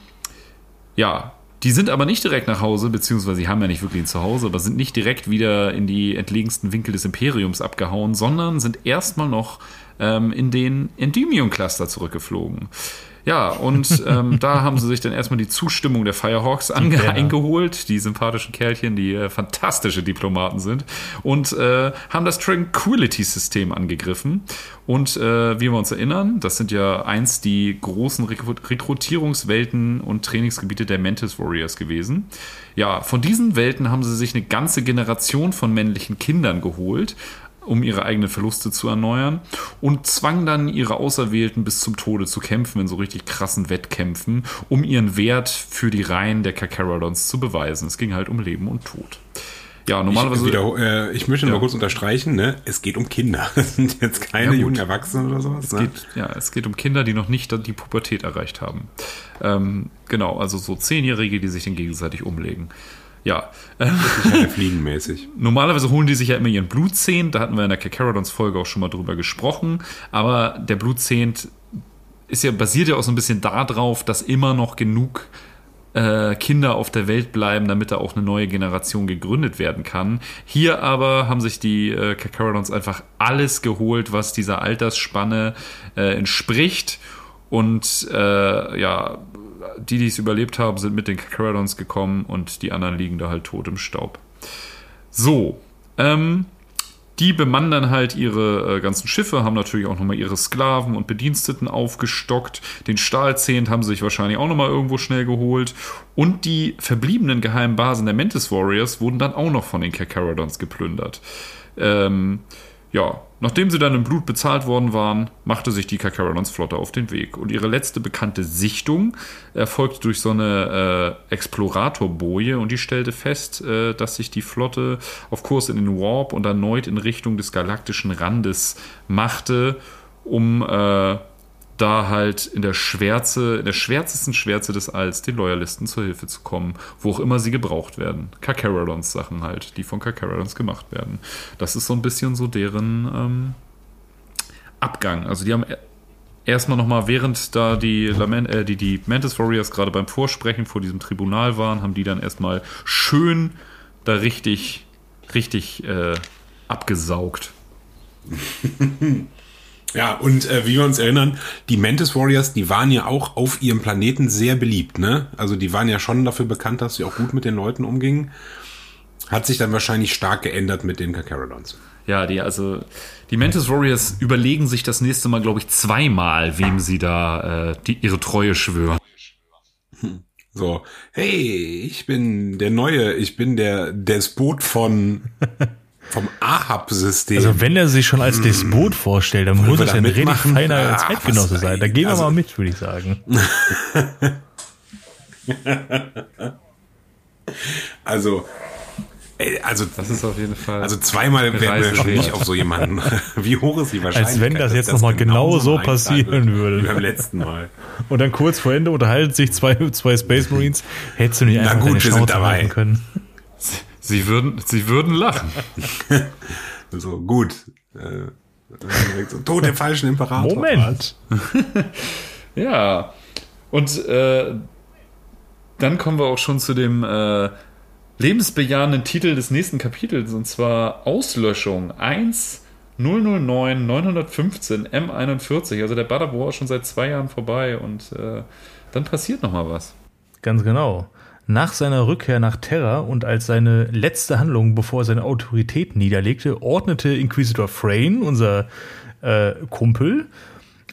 ja, die sind aber nicht direkt nach Hause, beziehungsweise sie haben ja nicht wirklich ein Zuhause, aber sind nicht direkt wieder in die entlegensten Winkel des Imperiums abgehauen, sondern sind erstmal noch ähm, in den Endymion-Cluster zurückgeflogen. Ja, und ähm, da haben sie sich dann erstmal die Zustimmung der Firehawks ange- ja. eingeholt, die sympathischen Kerlchen, die äh, fantastische Diplomaten sind, und äh, haben das Tranquility-System angegriffen. Und äh, wie wir uns erinnern, das sind ja einst die großen Rekru- Rekrutierungswelten und Trainingsgebiete der Mantis Warriors gewesen. Ja, von diesen Welten haben sie sich eine ganze Generation von männlichen Kindern geholt, um ihre eigenen Verluste zu erneuern, und zwang dann ihre Auserwählten bis zum Tode zu kämpfen in so richtig krassen Wettkämpfen, um ihren Wert für die Reihen der Carcharodons zu beweisen. Es ging halt um Leben und Tod. Ja, normalerweise... Ich, wieder, äh, ich möchte ja. noch mal kurz unterstreichen, ne? Es geht um Kinder. Das sind jetzt keine Ja, jungen Erwachsenen oder sowas. Es Ne? geht, ja, es geht um Kinder, die noch nicht die Pubertät erreicht haben. Ähm, genau, also so Zehnjährige, die sich dann gegenseitig umlegen. Ja. Keine fliegenmäßig. Normalerweise holen die sich ja immer ihren Blutzehnt. Da hatten wir in der Carcharodons-Folge auch schon mal drüber gesprochen. Aber der Blutzehnt ist ja, basiert ja auch so ein bisschen darauf, dass immer noch genug äh, Kinder auf der Welt bleiben, damit da auch eine neue Generation gegründet werden kann. Hier aber haben sich die äh, Carcharodons einfach alles geholt, was dieser Altersspanne äh, entspricht. Und äh, ja, die, die es überlebt haben, sind mit den Carcharodons gekommen, und die anderen liegen da halt tot im Staub. So, ähm, die bemannen dann halt ihre äh, ganzen Schiffe, haben natürlich auch nochmal ihre Sklaven und Bediensteten aufgestockt. Den Stahlzehnt haben sie sich wahrscheinlich auch nochmal irgendwo schnell geholt. Und die verbliebenen geheimen Basen der Mantis Warriors wurden dann auch noch von den Carcharodons geplündert. Ähm, ja, nachdem sie dann im Blut bezahlt worden waren, machte sich die Carcharodons-Flotte auf den Weg. Und ihre letzte bekannte Sichtung erfolgte durch so eine äh, Exploratorboje, und die stellte fest, äh, dass sich die Flotte auf Kurs in den Warp und erneut in Richtung des galaktischen Randes machte, um äh, da halt in der Schwärze, in der schwärzesten Schwärze des Alls den Loyalisten zur Hilfe zu kommen, wo auch immer sie gebraucht werden. Carcharodons Sachen halt, die von Carcharodons gemacht werden. Das ist so ein bisschen so deren ähm, Abgang. Also die haben erstmal nochmal, während da die, Lament, äh, die, die Mantis Warriors gerade beim Vorsprechen vor diesem Tribunal waren, haben die dann erstmal schön da richtig, richtig äh, abgesaugt. Ja, und äh, wie wir uns erinnern, die Mantis Warriors, die waren ja auch auf ihrem Planeten sehr beliebt, ne? Also die waren ja schon dafür bekannt, dass sie auch gut mit den Leuten umgingen. Hat sich dann wahrscheinlich stark geändert mit den Carcharodons. Ja, die, also, die Mantis Warriors überlegen sich das nächste Mal, glaube ich, zweimal, wem sie da äh, die, ihre Treue schwören. So, hey, ich bin der Neue, ich bin der Despot von... vom Ahab-System. Also wenn er sich schon als Despot vorstellt, dann Wollen muss wir es da ein richtig mitmachen? feiner Ah, Zeitgenosse was- sein. Da gehen wir also- mal mit, würde ich sagen. Also, ey, also, Das ist auf jeden Fall. also zweimal eine werden wir Reise schon wert. nicht auf so jemanden. Wie hoch ist die Wahrscheinlichkeit? Als wenn das dass jetzt noch mal genau so passieren einschlagen wird würde. Wie beim letzten Mal. Und dann kurz vor Ende unterhalten sich zwei, zwei Space Marines. Hättest du nicht Na einfach gut, deine wir sind Schnauze dabei. halten können? Sie würden, sie würden lachen. So, gut. Äh, direkt so, Tod dem falschen Imperator. Moment. Ja. Und äh, dann kommen wir auch schon zu dem äh, lebensbejahenden Titel des nächsten Kapitels, und zwar Auslöschung eins null null neun neun fünfzehn M einundvierzig. Also der Bada War ist schon seit zwei Jahren vorbei, und äh, dann passiert nochmal was. Ganz genau. Nach seiner Rückkehr nach Terra und als seine letzte Handlung, bevor er seine Autorität niederlegte, ordnete Inquisitor Frayne, unser äh, Kumpel,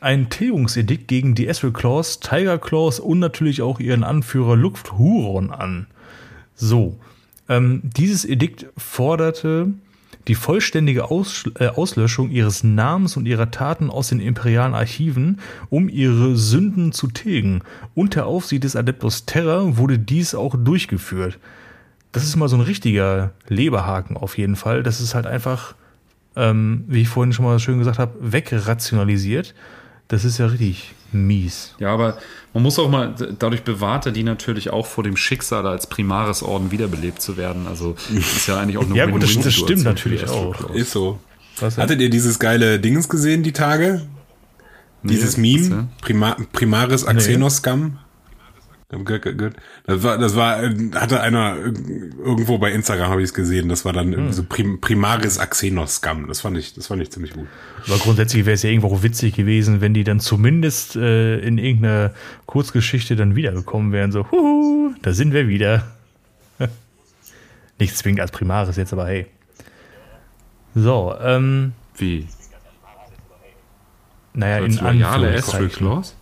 ein Tilgungsedikt gegen die Ezreal Claws, Tiger Claws und natürlich auch ihren Anführer Luft Huron an. So, ähm, dieses Edikt forderte die vollständige Aus, äh, Auslöschung ihres Namens und ihrer Taten aus den imperialen Archiven, um ihre Sünden zu tilgen. Unter Aufsicht des Adeptus Terra wurde dies auch durchgeführt. Das ist mal so ein richtiger Leberhaken auf jeden Fall. Das ist halt einfach, ähm, wie ich vorhin schon mal schön gesagt habe, wegrationalisiert. Das ist ja richtig mies. Ja, aber man muss auch mal, dadurch bewahrt er die natürlich auch vor dem Schicksal, als Primaris-Orden wiederbelebt zu werden. Also das ist ja eigentlich auch eine ja, gut, das, das Win-Win-Situation stimmt natürlich für die auch. Ezreal Claws. Ist so. Was denn? Hattet ihr dieses geile Dingens gesehen, die Tage? Dieses Nee, was Meme? denn? Prima, Primaris Axenos-Scum? Gut, gut, gut. Das war, das war, hatte einer irgendwo bei Instagram, habe ich es gesehen. Das war dann hm. so Prim, Primaris Axenos-Scum. Das fand ich, das fand ich ziemlich gut. Aber grundsätzlich wäre es ja irgendwo auch witzig gewesen, wenn die dann zumindest äh, in irgendeiner Kurzgeschichte dann wiedergekommen wären. So, huhu, da sind wir wieder. Nicht zwingend als Primaris jetzt, aber hey. So, ähm. Wie? Naja, in Als loyale Ezreal Anführungszeichen. Claws?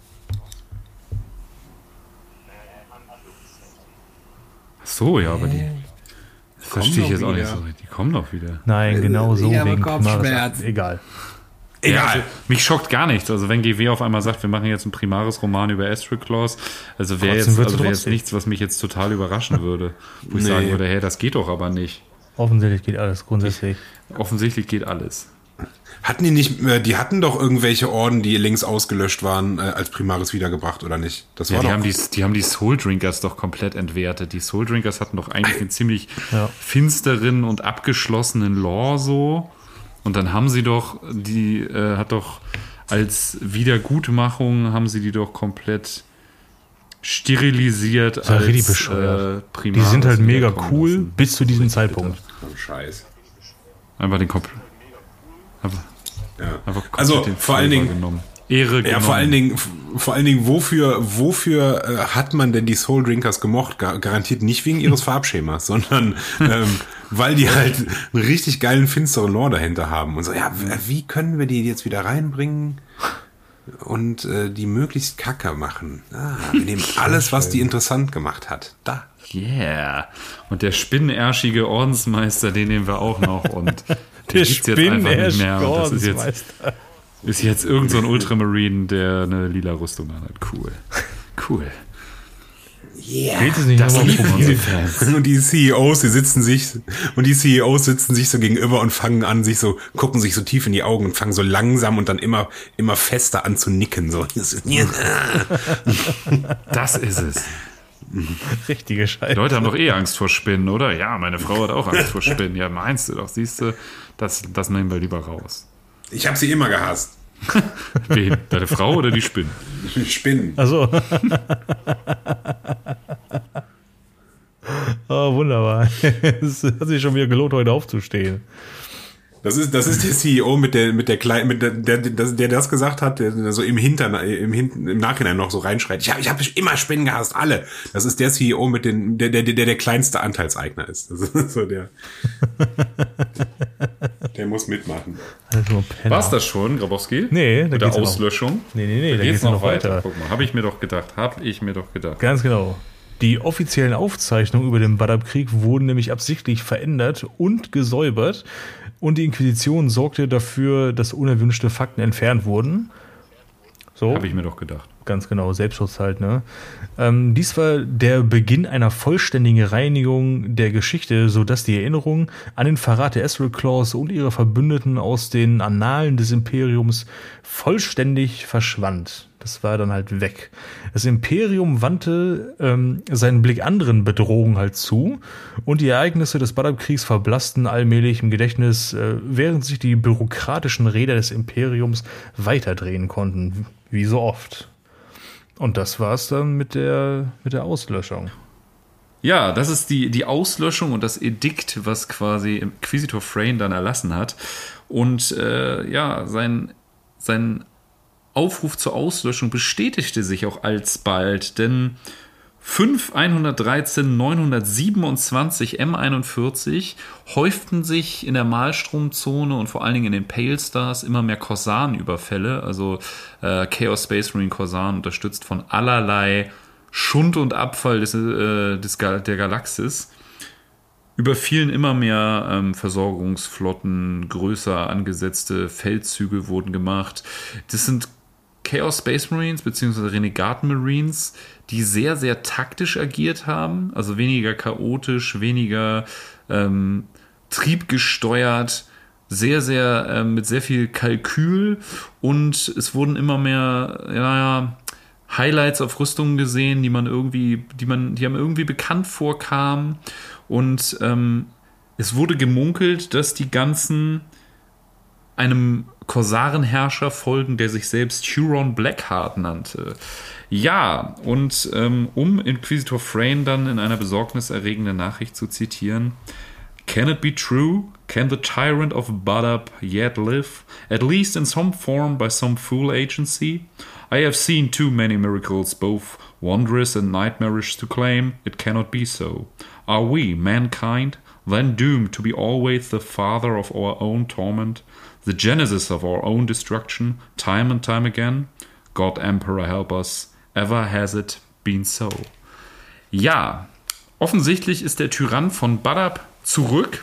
Ach so, ja, aber die verstehe ich jetzt auch nicht so. Die kommen doch wieder. Nein, genau so Ja, aber wegen Kopfschmerz. Primaris. Egal. Ja, also, mich schockt gar nichts. Also wenn G W auf einmal sagt, wir machen jetzt einen Primaris-Roman über Ezreal Claws, also wäre Trotzdem jetzt, wird's also wär jetzt trotzdem. nichts, was mich jetzt total überraschen würde. Wo ich Nee. sagen würde, hey, das geht doch aber nicht. Offensichtlich geht alles grundsätzlich. Offensichtlich geht alles. Hatten die nicht, äh, die hatten doch irgendwelche Orden, die links ausgelöscht waren, äh, als Primaris wiedergebracht, oder nicht? Das Ja, war die, doch. haben die, die haben die Soul Drinkers doch komplett entwertet. Die Soul Drinkers hatten doch eigentlich einen ziemlich Ja. finsteren und abgeschlossenen Lore so. Und dann haben sie doch, die äh, hat doch als Wiedergutmachung, haben sie die doch komplett sterilisiert ja als richtig bescheuert. äh, Primaris Die sind halt mega wiederkommen cool lassen. bis zu diesem Zeitpunkt. Oh, Scheiß. Einfach den Kopf. Einfach, Ja. einfach komplett Also, den vor allen Flavor Dingen- genommen. Ehre Ja, genommen. vor allen Dingen, vor allen Dingen, wofür, wofür äh, hat man denn die Soul Drinkers gemocht? Gar, garantiert nicht wegen ihres Farbschemas, sondern ähm, weil die halt einen richtig geilen, finsteren Lore dahinter haben. Und so, ja, w- wie können wir die jetzt wieder reinbringen und äh, die möglichst kacke machen? Ah, wir nehmen alles, was die interessant gemacht hat. Da. Yeah. Und der spinnenärschige Ordensmeister, den nehmen wir auch noch. Und Der gibt's jetzt einfach nicht mehr. Und das ist jetzt, Ordensmeister. ist jetzt irgend so ein Ultramarine, der eine lila Rüstung anhat. Cool. Cool. Geht es nicht Das nochmal lieben probieren? unsere Fans. Und die C E Os, die sitzen sich, und die C E Os sitzen sich so gegenüber und fangen an, sich so, gucken sich so tief in die Augen und fangen so langsam und dann immer, immer fester an zu nicken, so. Das ist es. Richtige Die Scheiße. Leute haben doch eh Angst vor Spinnen, oder? Ja, meine Frau hat auch Angst vor Spinnen. Ja, meinst du doch. Siehst du, das, das nehmen wir lieber raus. Ich habe sie immer gehasst. Wen? Deine Frau oder die Spinnen? Spinnen. Also. Oh, wunderbar. Es hat sich schon wieder gelohnt, heute aufzustehen. Das ist, das ist der C E O mit der, mit der kleinen, mit der, der, der, der das gesagt hat, der so im Hintern, im Hinten, im Nachhinein noch so reinschreit. Ich habe, ich habe immer Spinnen gehasst, alle. Das ist der C E O mit den, der, der, der, der kleinste Anteilseigner ist. Das ist so der. Der muss mitmachen. Also nur Penner. War's das schon, Grabowski? Nee, da Mit der geht's ja noch. Auslöschung? Nee, nee, nee, da da geht's geht's ja noch noch weiter. weiter. Guck mal, habe ich mir doch gedacht. Habe ich mir doch gedacht. Ganz genau. Die offiziellen Aufzeichnungen über den Badab-Krieg wurden nämlich absichtlich verändert und gesäubert und die Inquisition sorgte dafür, dass unerwünschte Fakten entfernt wurden. So. Habe ich mir doch gedacht. Ganz genau, Selbstschutz halt, ne? Ähm, dies war der Beginn einer vollständigen Reinigung der Geschichte, sodass die Erinnerung an den Verrat der Ezreal Claws und ihre Verbündeten aus den Annalen des Imperiums vollständig verschwand. Das war dann halt weg. Das Imperium wandte ähm, seinen Blick anderen Bedrohungen halt zu und die Ereignisse des Badab-Kriegs verblassten allmählich im Gedächtnis, äh, während sich die bürokratischen Räder des Imperiums weiterdrehen konnten, wie so oft. Und das war's dann mit der, mit der Auslöschung. Ja, das ist die, die Auslöschung und das Edikt, was quasi Inquisitor Frayne dann erlassen hat. Und äh, ja, sein, sein Aufruf zur Auslöschung bestätigte sich auch alsbald, denn fünf hundertdreizehn neunhundertsiebenundzwanzig M einundvierzig häuften sich in der Malstromzone und vor allen Dingen in den Pale Stars immer mehr Korsarenüberfälle, also äh, Chaos Space Marine Korsan, unterstützt von allerlei Schund und Abfall des, äh, des Gal- der Galaxis. Überfielen immer mehr ähm, Versorgungsflotten, größer angesetzte Feldzüge wurden gemacht. Das sind Chaos Space Marines bzw. Renegaten Marines, die sehr, sehr taktisch agiert haben, also weniger chaotisch, weniger ähm, triebgesteuert, sehr, sehr äh, mit sehr viel Kalkül, und es wurden immer mehr, ja, Highlights auf Rüstungen gesehen, die man irgendwie, die man, die einem irgendwie bekannt vorkamen. Und ähm, es wurde gemunkelt, dass die ganzen einem Korsarenherrscher folgen, der sich selbst Huron Blackheart nannte. Ja, und ähm, um Inquisitor Frayne dann in einer besorgniserregenden Nachricht zu zitieren: Can it be true? Can the tyrant of Badab yet live, at least in some form by some fool agency? I have seen too many miracles, both wondrous and nightmarish, to claim it cannot be so. Are we, mankind, then doomed to be always the father of our own torment, the genesis of our own destruction, time and time again? God Emperor help us, ever has it been so. Ja, offensichtlich ist der Tyrann von Badab zurück.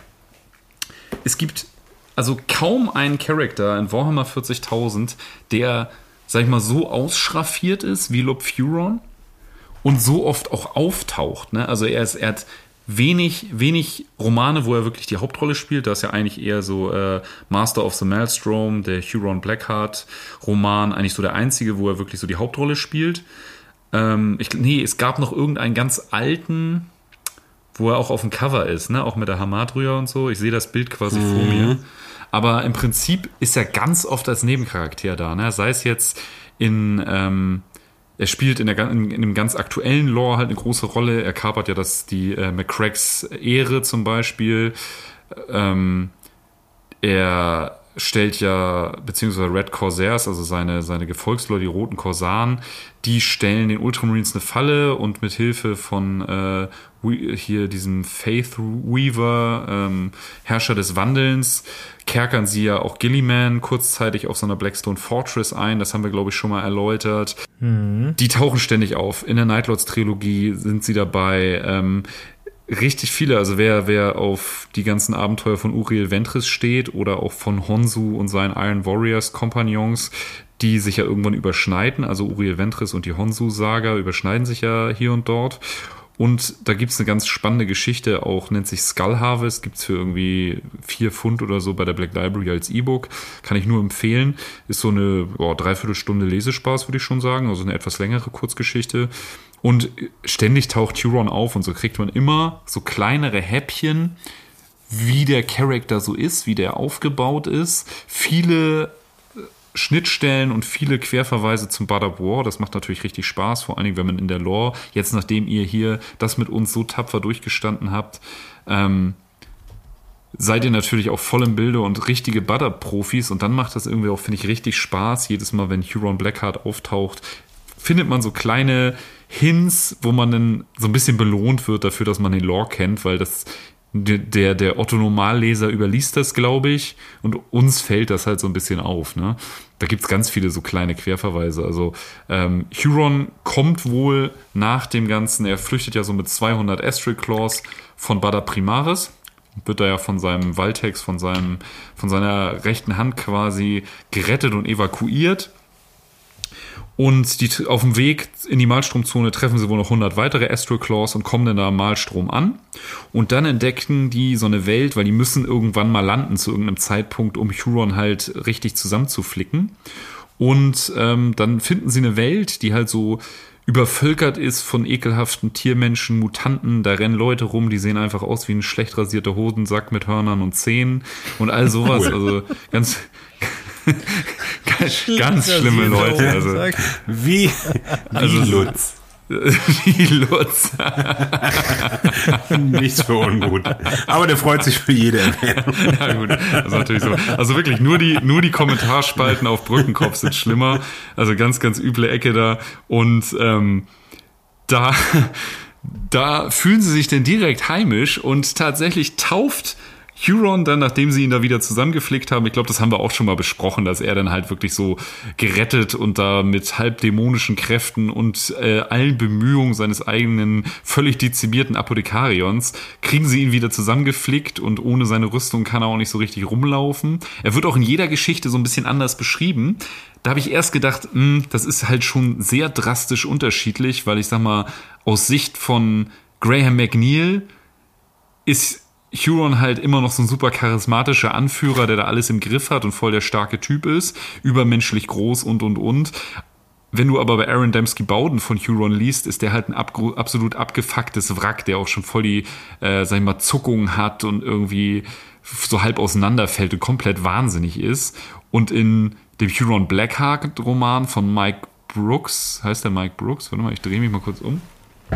Es gibt also kaum einen Charakter in Warhammer vierzigtausend, der, sag ich mal, so ausschraffiert ist wie Lobfuron und so oft auch auftaucht. Ne? Also er, ist, er hat wenig, wenig Romane, wo er wirklich die Hauptrolle spielt. Da ist ja eigentlich eher so äh, Master of the Maelstrom, der Huron Blackheart Roman, eigentlich so der einzige, wo er wirklich so die Hauptrolle spielt. Ähm, ich, nee, es gab noch irgendeinen ganz alten, wo er auch auf dem Cover ist, ne? Auch mit der Hamadrya und so. Ich sehe das Bild quasi mhm. vor mir. Aber im Prinzip ist er ganz oft als Nebencharakter da, ne? Sei es jetzt in, ähm, er spielt in, der, in, in dem ganz aktuellen Lore halt eine große Rolle. Er kapert ja das, die äh, McCracks Ehre zum Beispiel. Ähm, er stellt ja, beziehungsweise Red Corsairs, also seine, seine Gefolgsleute, die roten Korsaren, die stellen den Ultramarines eine Falle, und mit Hilfe von äh, hier diesem Faith Weaver, ähm, Herrscher des Wandelns, kerkern sie ja auch Gilliman kurzzeitig auf so einer Blackstone Fortress ein. Das haben wir, glaube ich, schon mal erläutert. Mhm. Die tauchen ständig auf. In der Nightlords-Trilogie sind sie dabei. Ähm, richtig viele, also wer, wer auf die ganzen Abenteuer von Uriel Ventris steht oder auch von Honsu und seinen Iron Warriors Kompagnons, die sich ja irgendwann überschneiden, also Uriel Ventris und die Honsu-Saga überschneiden sich ja hier und dort. Und da gibt's eine ganz spannende Geschichte, auch nennt sich Skull Harvest, gibt's für irgendwie vier Pfund oder so bei der Black Library als E-Book. Kann ich nur empfehlen. Ist so eine boah, Dreiviertelstunde Lesespaß, würde ich schon sagen, also eine etwas längere Kurzgeschichte. Und ständig taucht Huron auf, und so kriegt man immer so kleinere Häppchen, wie der Charakter so ist, wie der aufgebaut ist. Viele Schnittstellen und viele Querverweise zum Badab War. Das macht natürlich richtig Spaß, vor allen Dingen, wenn man in der Lore, jetzt nachdem ihr hier das mit uns so tapfer durchgestanden habt, ähm, seid ihr natürlich auch voll im Bilde und richtige Badab-Profis, und dann macht das irgendwie auch, finde ich, richtig Spaß. Jedes Mal, wenn Huron Blackheart auftaucht, findet man so kleine Hints, wo man dann so ein bisschen belohnt wird dafür, dass man den Lore kennt, weil das der, der Otto-Normalleser überliest das, glaube ich, und uns fällt das halt so ein bisschen auf, ne? Da gibt's ganz viele so kleine Querverweise. Also ähm, Huron kommt wohl nach dem Ganzen, er flüchtet ja so mit zweihundert Astral Claws von Badab Primaris, wird da ja von seinem Valtex, von seinem, von seiner rechten Hand quasi gerettet und evakuiert. Und die, auf dem Weg in die Malstromzone treffen sie wohl noch hundert weitere Astral Claws und kommen dann da am Malstrom an. Und dann entdecken die so eine Welt, weil die müssen irgendwann mal landen zu irgendeinem Zeitpunkt, um Huron halt richtig zusammenzuflicken. Und ähm, dann finden sie eine Welt, die halt so übervölkert ist von ekelhaften Tiermenschen, Mutanten. Da rennen Leute rum, die sehen einfach aus wie ein schlecht rasierter Hodensack mit Hörnern und Zähnen und all sowas. Cool. Also ganz... ganz, ganz schlimme Leute. Also, wie, wie also, Lutz. Wie Lutz. Nichts für ungut. Aber der freut sich für jede Erwähnung. Ja, gut. Das ist natürlich so. Also wirklich, nur die, nur die Kommentarspalten auf Brückenkopf sind schlimmer. Also ganz, ganz üble Ecke da. Und ähm, da, da fühlen sie sich denn direkt heimisch und tatsächlich tauft Huron dann, nachdem sie ihn da wieder zusammengeflickt haben, ich glaube, das haben wir auch schon mal besprochen, dass er dann halt wirklich so gerettet und da mit halb dämonischen Kräften und äh, allen Bemühungen seines eigenen völlig dezimierten Apothekarions kriegen sie ihn wieder zusammengeflickt und ohne seine Rüstung kann er auch nicht so richtig rumlaufen. Er wird auch in jeder Geschichte so ein bisschen anders beschrieben. Da habe ich erst gedacht, mh, das ist halt schon sehr drastisch unterschiedlich, weil ich sag mal, aus Sicht von Graham McNeil ist Huron halt immer noch so ein super charismatischer Anführer, der da alles im Griff hat und voll der starke Typ ist, übermenschlich groß und, und, und. Wenn du aber bei Aaron Dembski Bowden von Huron liest, ist der halt ein ab, absolut abgefucktes Wrack, der auch schon voll die, äh, sag ich mal, Zuckungen hat und irgendwie so halb auseinanderfällt und komplett wahnsinnig ist. Und in dem Huron Blackheart-Roman von Mike Brooks, heißt der Mike Brooks? Warte mal, ich drehe mich mal kurz um.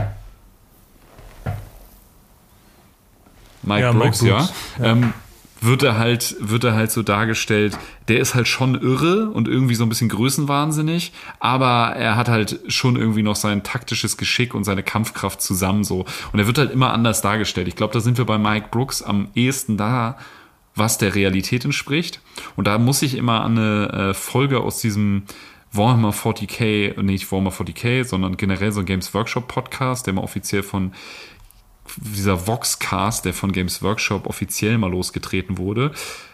Mike, ja, Brooks, Mike Brooks, ja, ja. Ähm, wird er halt, wird er halt so dargestellt, der ist halt schon irre und irgendwie so ein bisschen größenwahnsinnig, aber er hat halt schon irgendwie noch sein taktisches Geschick und seine Kampfkraft zusammen so. Und er wird halt immer anders dargestellt. Ich glaube, da sind wir bei Mike Brooks am ehesten da, was der Realität entspricht. Und da muss ich immer an eine äh, Folge aus diesem Warhammer vierzig K, nicht Warhammer vierzig K, sondern generell so ein Games Workshop Podcast, der mal offiziell von dieser Voxcast, der von Games Workshop offiziell mal losgetreten wurde,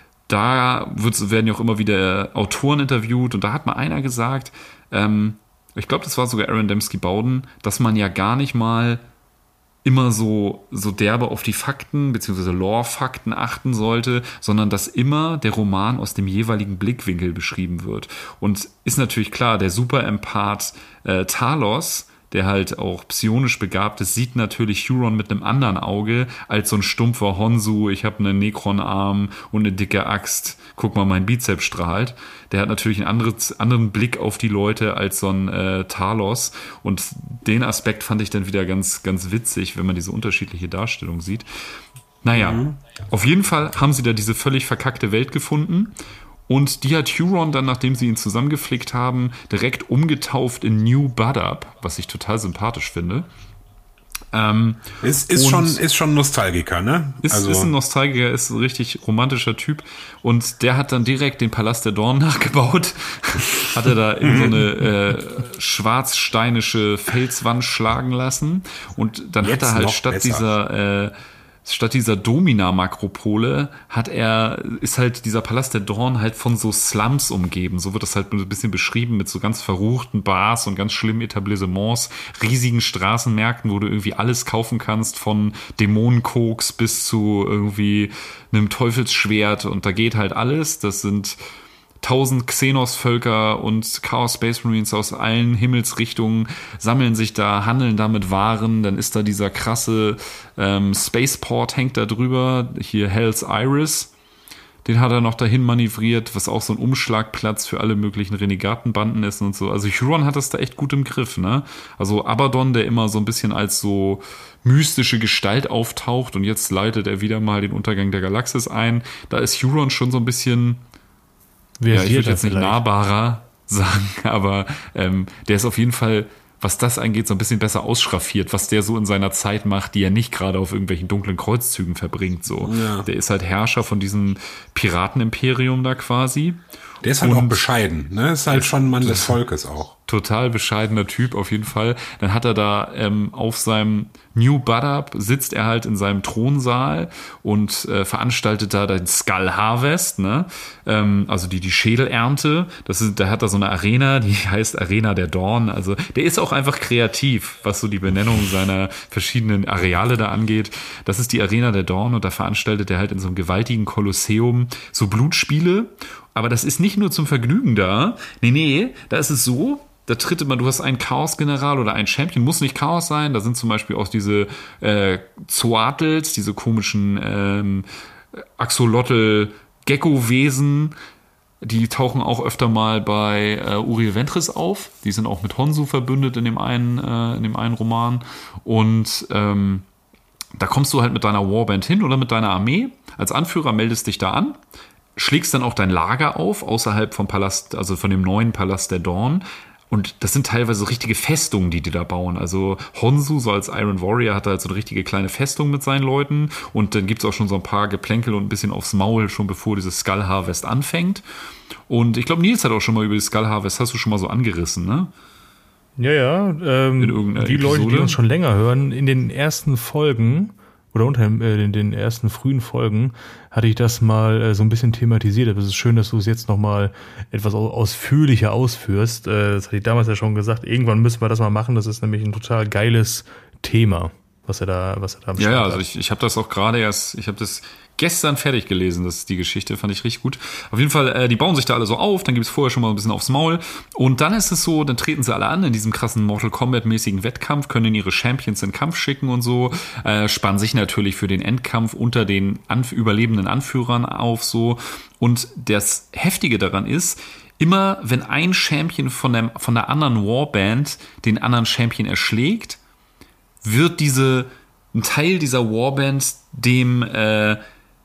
da wird, werden ja auch immer wieder Autoren interviewt und da hat mal einer gesagt, ähm, ich glaube, das war sogar Aaron Dembski Bowden, dass man ja gar nicht mal immer so, so derbe auf die Fakten bzw. Lore-Fakten achten sollte, sondern dass immer der Roman aus dem jeweiligen Blickwinkel beschrieben wird. Und ist natürlich klar, der Super-Empath äh, Talos, der halt auch psionisch begabt ist, sieht natürlich Huron mit einem anderen Auge als so ein stumpfer Honsu, ich habe einen Necron-Arm und eine dicke Axt, guck mal, mein Bizeps strahlt. Der hat natürlich einen anderes, anderen Blick auf die Leute als so ein äh, Talos und den Aspekt fand ich dann wieder ganz, ganz witzig, wenn man diese unterschiedliche Darstellung sieht. Naja, mhm. Auf jeden Fall haben sie da diese völlig verkackte Welt gefunden. Und die hat Huron dann, nachdem sie ihn zusammengeflickt haben, direkt umgetauft in New Badab, was ich total sympathisch finde. Ähm, ist, ist, schon, ist schon Nostalgiker, ne? Ist, also ist ein Nostalgiker, ist ein richtig romantischer Typ. Und der hat dann direkt den Palast der Dorn nachgebaut. Hat er da in so eine äh, schwarzsteinische Felswand schlagen lassen. Und dann Jetzt hat er halt statt besser. dieser... Äh, Statt dieser Domina-Makropole hat er, ist halt dieser Palast der Dorn halt von so Slums umgeben. So wird das halt ein bisschen beschrieben mit so ganz verruchten Bars und ganz schlimmen Etablissements, riesigen Straßenmärkten, wo du irgendwie alles kaufen kannst, von Dämonenkoks bis zu irgendwie einem Teufelsschwert und da geht halt alles. Das sind tausend Xenos-Völker und Chaos Space Marines aus allen Himmelsrichtungen sammeln sich da, handeln da mit Waren. Dann ist da dieser krasse ähm, Spaceport hängt da drüber. Hier Hell's Iris. Den hat er noch dahin manövriert, was auch so ein Umschlagplatz für alle möglichen Renegatenbanden ist und so. Also Huron hat das da echt gut im Griff, ne? Also Abaddon, der immer so ein bisschen als so mystische Gestalt auftaucht und jetzt leitet er wieder mal den Untergang der Galaxis ein. Da ist Huron schon so ein bisschen... Ja, ich würde jetzt nicht nahbarer sagen, aber ähm, der ist auf jeden Fall, was das angeht, so ein bisschen besser ausschraffiert, was der so in seiner Zeit macht, die er nicht gerade auf irgendwelchen dunklen Kreuzzügen verbringt. So, ja. Der ist halt Herrscher von diesem Piratenimperium da quasi. Der ist halt Und auch bescheiden, ne? Ist halt schon ein Mann des Volkes auch. Total bescheidener Typ auf jeden Fall. Dann hat er da ähm, auf seinem New Badab sitzt er halt in seinem Thronsaal und äh, veranstaltet da den Skull Harvest, ne? Ähm, also die die Schädelernte. Das ist, da hat er so eine Arena, die heißt Arena der Dorn. Also der ist auch einfach kreativ, was so die Benennung seiner verschiedenen Areale da angeht. Das ist die Arena der Dorn und da veranstaltet er halt in so einem gewaltigen Kolosseum so Blutspiele. Aber das ist nicht nur zum Vergnügen da. Nee, nee, da ist es so, da tritt immer, du hast einen Chaos-General oder einen Champion, muss nicht Chaos sein, da sind zum Beispiel auch diese äh, Zoatels, diese komischen ähm, Axolotl-Gecko-Wesen, die tauchen auch öfter mal bei äh, Uriel Ventris auf. Die sind auch mit Honsu verbündet in dem einen, äh, in dem einen Roman. Und ähm, da kommst du halt mit deiner Warband hin oder mit deiner Armee. Als Anführer meldest dich da an, schlägst dann auch dein Lager auf, außerhalb vom Palast, also von dem neuen Palast der Dorn. Und das sind teilweise so richtige Festungen, die die da bauen. Also Honsu, so als Iron Warrior, hat halt so eine richtige kleine Festung mit seinen Leuten. Und dann gibt's auch schon so ein paar Geplänkel und ein bisschen aufs Maul, schon bevor dieses Skull Harvest anfängt. Und ich glaube, Nils hat auch schon mal über die Skull Harvest, hast du schon mal so angerissen, ne? Ja, ja. Ähm, In irgendeiner die Episode? Leute, die uns schon länger hören, in den ersten Folgen oder unter äh, in den ersten frühen Folgen hatte ich das mal äh, so ein bisschen thematisiert. Aber es ist schön, dass du es jetzt nochmal etwas au- ausführlicher ausführst. Äh, das hatte ich damals ja schon gesagt. Irgendwann müssen wir das mal machen. Das ist nämlich ein total geiles Thema, was er da, was er da am Ja, Start ja, hat. also ich, ich habe das auch gerade erst, ich habe das gestern fertig gelesen, das ist die Geschichte, fand ich richtig gut. Auf jeden Fall, äh, die bauen sich da alle so auf, dann gibt's vorher schon mal ein bisschen aufs Maul und dann ist es so, dann treten sie alle an in diesem krassen Mortal Kombat-mäßigen Wettkampf, können ihre Champions in Kampf schicken und so, äh, spannen sich natürlich für den Endkampf unter den Anf- überlebenden Anführern auf so und das Heftige daran ist, immer wenn ein Champion von, dem, von der anderen Warband den anderen Champion erschlägt, wird diese, ein Teil dieser Warband dem, äh,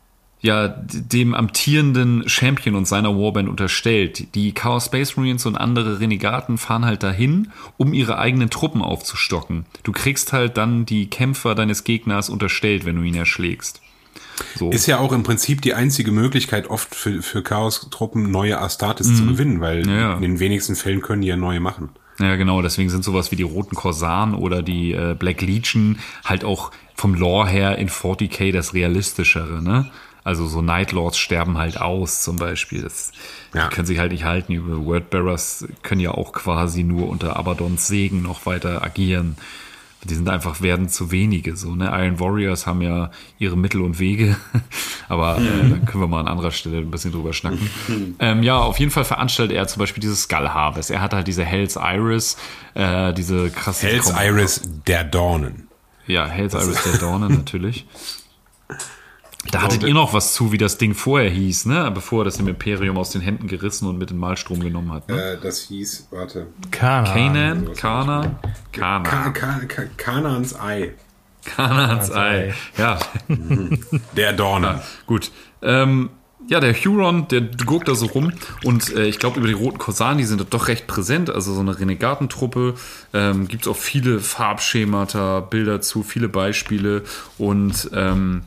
ja, dem amtierenden Champion und seiner Warband unterstellt. Die Chaos Space Marines und andere Renegaten fahren halt dahin, um ihre eigenen Truppen aufzustocken. Du kriegst halt dann die Kämpfer deines Gegners unterstellt, wenn du ihn erschlägst. So. Ist ja auch im Prinzip die einzige Möglichkeit oft für, für Chaos-Truppen neue Astartes mhm. zu gewinnen, weil ja. in den wenigsten Fällen können die ja neue machen. Ja, genau, deswegen sind sowas wie die Roten Korsaren oder die äh, Black Legion halt auch vom Lore her in vierzig K das Realistischere, ne? Also so Nightlords sterben halt aus zum Beispiel. Das, ja. Die können sich halt nicht halten. Die Wordbearers können ja auch quasi nur unter Abadons Segen noch weiter agieren. Die sind einfach, werden zu wenige. So, ne? Iron Warriors haben ja ihre Mittel und Wege. Aber äh, da können wir mal an anderer Stelle ein bisschen drüber schnacken. ähm, ja, auf jeden Fall veranstaltet er zum Beispiel dieses Skull Harvest. Er hat halt diese Hell's Iris, äh, diese krasse... Hell's Kom- Iris der Dornen. Ja, Hell's Iris der Dornen natürlich. Da hattet ihr noch was zu, wie das Ding vorher hieß, ne? Bevor er das im Imperium aus den Händen gerissen und mit in den Malstrom genommen hat. Ne? Äh, das hieß, warte. Kanaan. Kanan, Kana, Kana. Ka- Ka- Ka- Kanaans Ei. Kanaans Ei. Ja. Der Dornen. Ja, gut. Ähm, ja, der Huron, der guckt da so rum und äh, ich glaube, über die Roten Korsaren, die sind doch recht präsent, also so eine Renegatentruppe, ähm, gibt es auch viele Farbschemata, Bilder zu, viele Beispiele und ähm,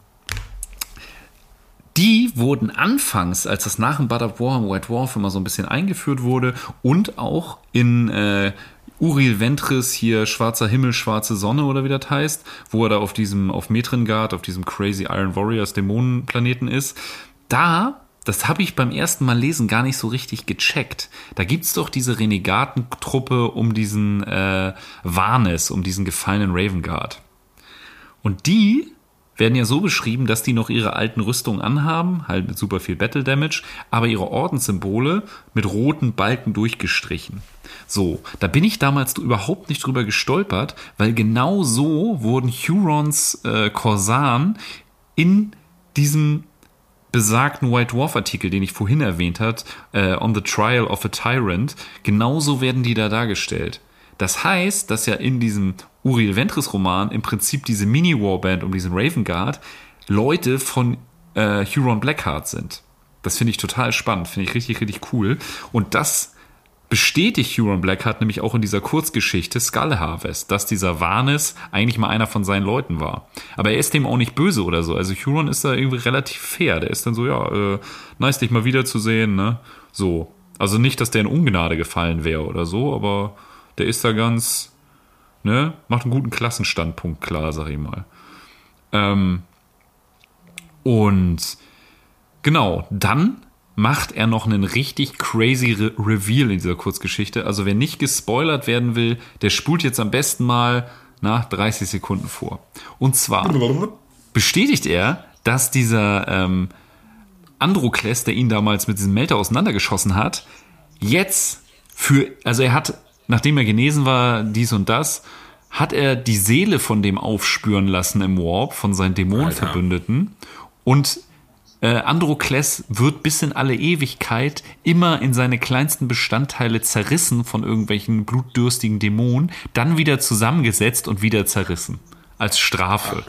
die wurden anfangs, als das nach dem Bad of War im White Dwarf immer so ein bisschen eingeführt wurde und auch in äh, Uriel Ventris, hier Schwarzer Himmel, Schwarze Sonne oder wie das heißt, wo er da auf diesem, auf Metrengard, auf diesem Crazy Iron Warriors Dämonenplaneten ist, da, das habe ich beim ersten Mal lesen gar nicht so richtig gecheckt. Da gibt's doch diese Renegatentruppe um diesen äh, Varnes, um diesen gefallenen Raven Guard. Und die werden ja so beschrieben, dass die noch ihre alten Rüstungen anhaben, halt mit super viel Battle Damage, aber ihre Ordenssymbole mit roten Balken durchgestrichen. So, da bin ich damals überhaupt nicht drüber gestolpert, weil genau so wurden Hurons äh, Korsaren in diesem besagten White Dwarf Artikel, den ich vorhin erwähnt habe, äh, On the Trial of a Tyrant, genauso werden die da dargestellt. Das heißt, dass ja in diesem Uriel Ventris Roman im Prinzip diese Mini-Warband um diesen Raven Guard Leute von äh, Huron Blackheart sind. Das finde ich total spannend, finde ich richtig, richtig cool. Und das bestätigt Huron Blackheart nämlich auch in dieser Kurzgeschichte Skull Harvest, dass dieser Varnes eigentlich mal einer von seinen Leuten war. Aber er ist dem auch nicht böse oder so. Also Huron ist da irgendwie relativ fair. Der ist dann so, ja, äh, nice, dich mal wiederzusehen, ne? So. Also nicht, dass der in Ungnade gefallen wäre oder so, aber der ist da ganz, ne, macht einen guten Klassenstandpunkt klar, sag ich mal. Ähm, und genau, dann macht er noch einen richtig crazy Re- Reveal in dieser Kurzgeschichte. Also wer nicht gespoilert werden will, der spult jetzt am besten mal nach dreißig Sekunden vor. Und zwar bestätigt er, dass dieser ähm, Androkles, der ihn damals mit diesem Melter auseinandergeschossen hat, jetzt für, also er hat, nachdem er genesen war, dies und das, hat er die Seele von dem aufspüren lassen im Warp, von seinen Dämonenverbündeten. Und äh, Androkles wird bis in alle Ewigkeit immer in seine kleinsten Bestandteile zerrissen von irgendwelchen blutdürstigen Dämonen, dann wieder zusammengesetzt und wieder zerrissen. Als Strafe.